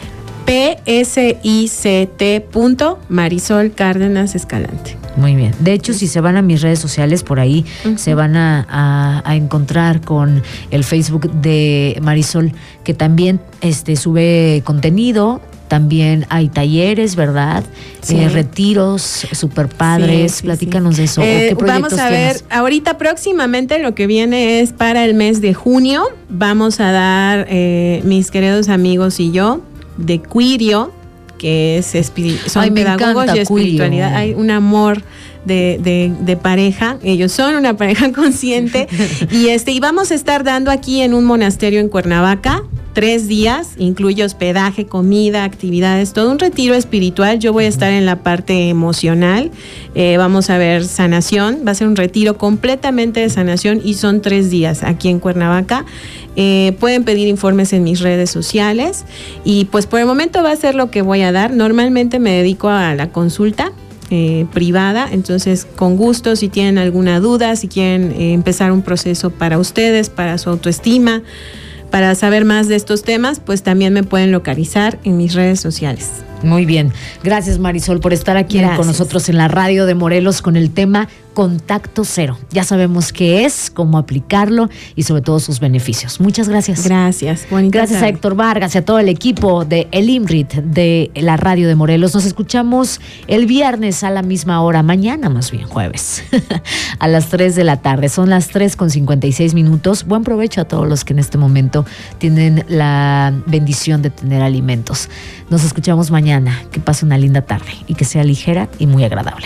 Speaker 7: PSICT. Cárdenas Escalante.
Speaker 3: Muy bien. De hecho, si se van a mis redes sociales, por ahí se van a encontrar con el Facebook de Marisol, que también sube contenido. También hay talleres, ¿verdad? Sí. Retiros super padres. Sí, platícanos de eso. ¿Qué proyectos
Speaker 7: vamos a ver,
Speaker 3: tienes?
Speaker 7: Ahorita próximamente lo que viene es para el mes de junio. Vamos a dar, mis queridos amigos y yo, de Quirio, que es son pedagogos y espiritualidad. Quirio. Hay un amor de pareja. Ellos son una pareja consciente. y vamos a estar dando aquí en un monasterio en Cuernavaca 3 días, incluye hospedaje, comida, actividades, todo un retiro espiritual. Yo voy a estar en la parte emocional. Vamos a ver sanación. Va a ser un retiro completamente de sanación y son 3 días aquí en Cuernavaca. Pueden pedir informes en mis redes sociales y pues por el momento va a ser lo que voy a dar. Normalmente me dedico a la consulta privada, entonces con gusto, si tienen alguna duda, si quieren empezar un proceso para ustedes, para su autoestima, para saber más de estos temas, pues también me pueden localizar en mis redes sociales.
Speaker 3: Muy bien. Gracias, Marisol, por estar aquí con nosotros en la radio de Morelos con el tema Contacto Cero. Ya sabemos qué es, cómo aplicarlo y sobre todo sus beneficios. Muchas gracias.
Speaker 7: Gracias.
Speaker 3: Gracias a Héctor Vargas y a todo el equipo de El IMRIT de la Radio de Morelos. Nos escuchamos el viernes a la misma hora, mañana más bien jueves, a las 3 de la tarde. Son las 3:56. Buen provecho a todos los que en este momento tienen la bendición de tener alimentos. Nos escuchamos mañana. Que pase una linda tarde y que sea ligera y muy agradable.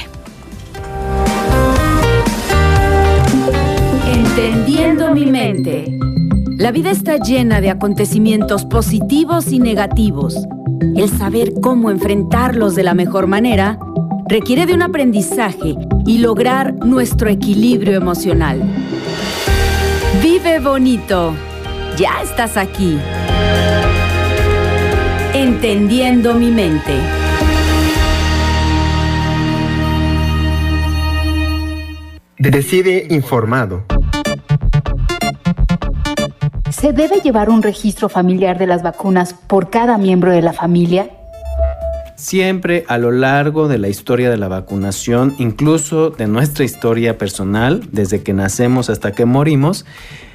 Speaker 6: Entendiendo mi mente. La vida está llena de acontecimientos positivos y negativos. El saber cómo enfrentarlos de la mejor manera requiere de un aprendizaje y lograr nuestro equilibrio emocional. Vive bonito. Ya estás aquí. Entendiendo mi mente.
Speaker 18: Decide informado.
Speaker 19: ¿Se debe llevar un registro familiar de las vacunas por cada miembro de la familia?
Speaker 20: Siempre a lo largo de la historia de la vacunación, incluso de nuestra historia personal, desde que nacemos hasta que morimos,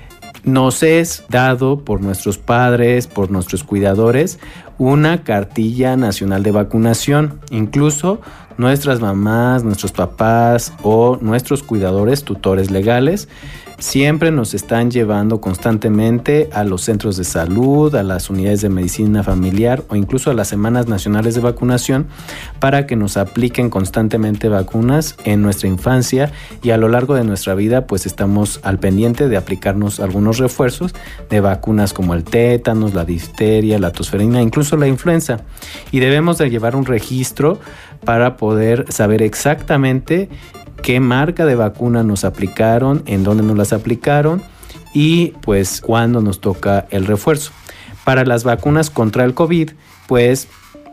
Speaker 20: nos es dado por nuestros padres, por nuestros cuidadores, una cartilla nacional de vacunación. Incluso nuestras mamás, nuestros papás o nuestros cuidadores, tutores legales, siempre nos están llevando constantemente a los centros de salud, a las unidades de medicina familiar o incluso a las semanas nacionales de vacunación para que nos apliquen constantemente vacunas en nuestra infancia, y a lo largo de nuestra vida pues estamos al pendiente de aplicarnos algunos refuerzos de vacunas como el tétanos, la difteria, la tosferina, incluso la influenza, y debemos de llevar un registro para poder saber exactamente qué marca de vacuna nos aplicaron, en dónde nos las aplicaron y pues cuándo nos toca el refuerzo. Para las vacunas contra el COVID, pues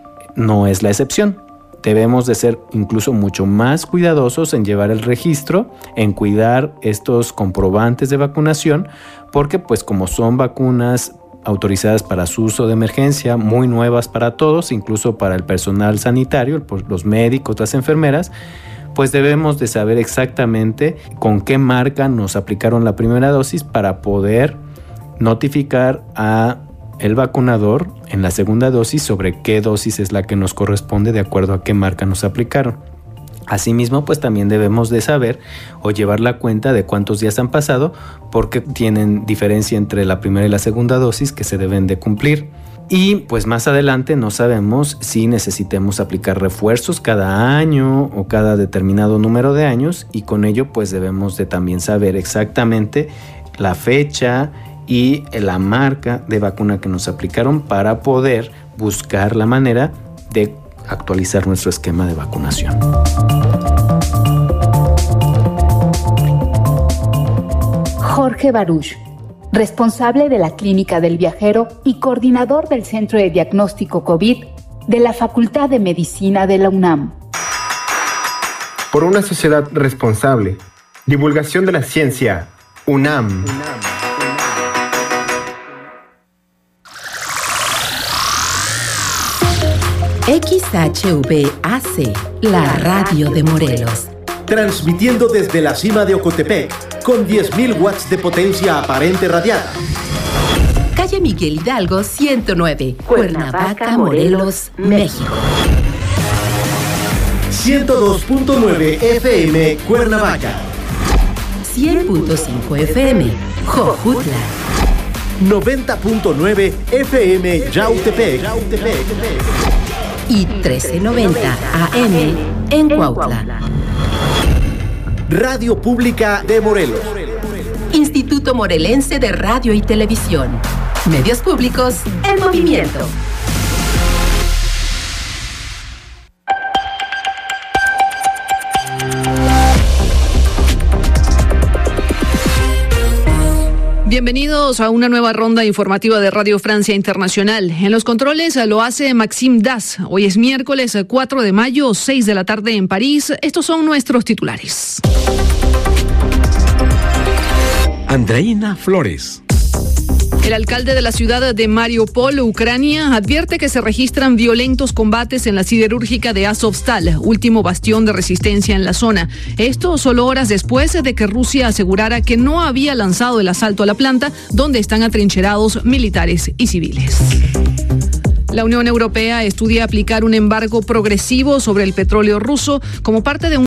Speaker 20: no es la excepción. Debemos de ser incluso mucho más cuidadosos en llevar el registro, en cuidar estos comprobantes de vacunación, porque pues como son vacunas autorizadas para su uso de emergencia, muy nuevas para todos, incluso para el personal sanitario, los médicos, las enfermeras, pues debemos de saber exactamente con qué marca nos aplicaron la primera dosis para poder notificar a el vacunador en la segunda dosis sobre qué dosis es la que nos corresponde de acuerdo a qué marca nos aplicaron. Asimismo, pues también debemos de saber o llevar la cuenta de cuántos días han pasado, porque tienen diferencia entre la primera y la segunda dosis que se deben de cumplir. Y pues más adelante no sabemos si necesitemos aplicar refuerzos cada año o cada determinado número de años, y con ello pues debemos de también saber exactamente la fecha y la marca de vacuna que nos aplicaron para poder buscar la manera de actualizar nuestro esquema de vacunación.
Speaker 19: Jorge Baruch, responsable de la Clínica del Viajero y coordinador del Centro de Diagnóstico COVID de la Facultad de Medicina de la UNAM.
Speaker 18: Por una sociedad responsable. Divulgación de la ciencia. UNAM.
Speaker 1: XHVAC, la radio de Morelos.
Speaker 2: Transmitiendo desde la cima de Ocotepec, con 10.000 watts de potencia aparente radiada.
Speaker 1: Calle Miguel Hidalgo, 109, Cuernavaca, Morelos, México.
Speaker 2: 102.9 FM, Cuernavaca.
Speaker 1: 100.5 FM, Jojutla.
Speaker 2: 90.9 FM, Yautepec.
Speaker 1: Y 1390 AM en Cuautla.
Speaker 2: Radio Pública de Morelos.
Speaker 1: Instituto Morelense de Radio y Televisión. Medios públicos en movimiento.
Speaker 21: Bienvenidos a una nueva ronda informativa de Radio Francia Internacional. En los controles lo hace Maxime Das. Hoy es miércoles 4 de mayo, 6 de la tarde en París. Estos son nuestros titulares.
Speaker 22: Andreina Flores.
Speaker 21: El alcalde de la ciudad de Mariupol, Ucrania, advierte que se registran violentos combates en la siderúrgica de Azovstal, último bastión de resistencia en la zona. Esto solo horas después de que Rusia asegurara que no había lanzado el asalto a la planta, donde están atrincherados militares y civiles. La Unión Europea estudia aplicar un embargo progresivo sobre el petróleo ruso como parte de un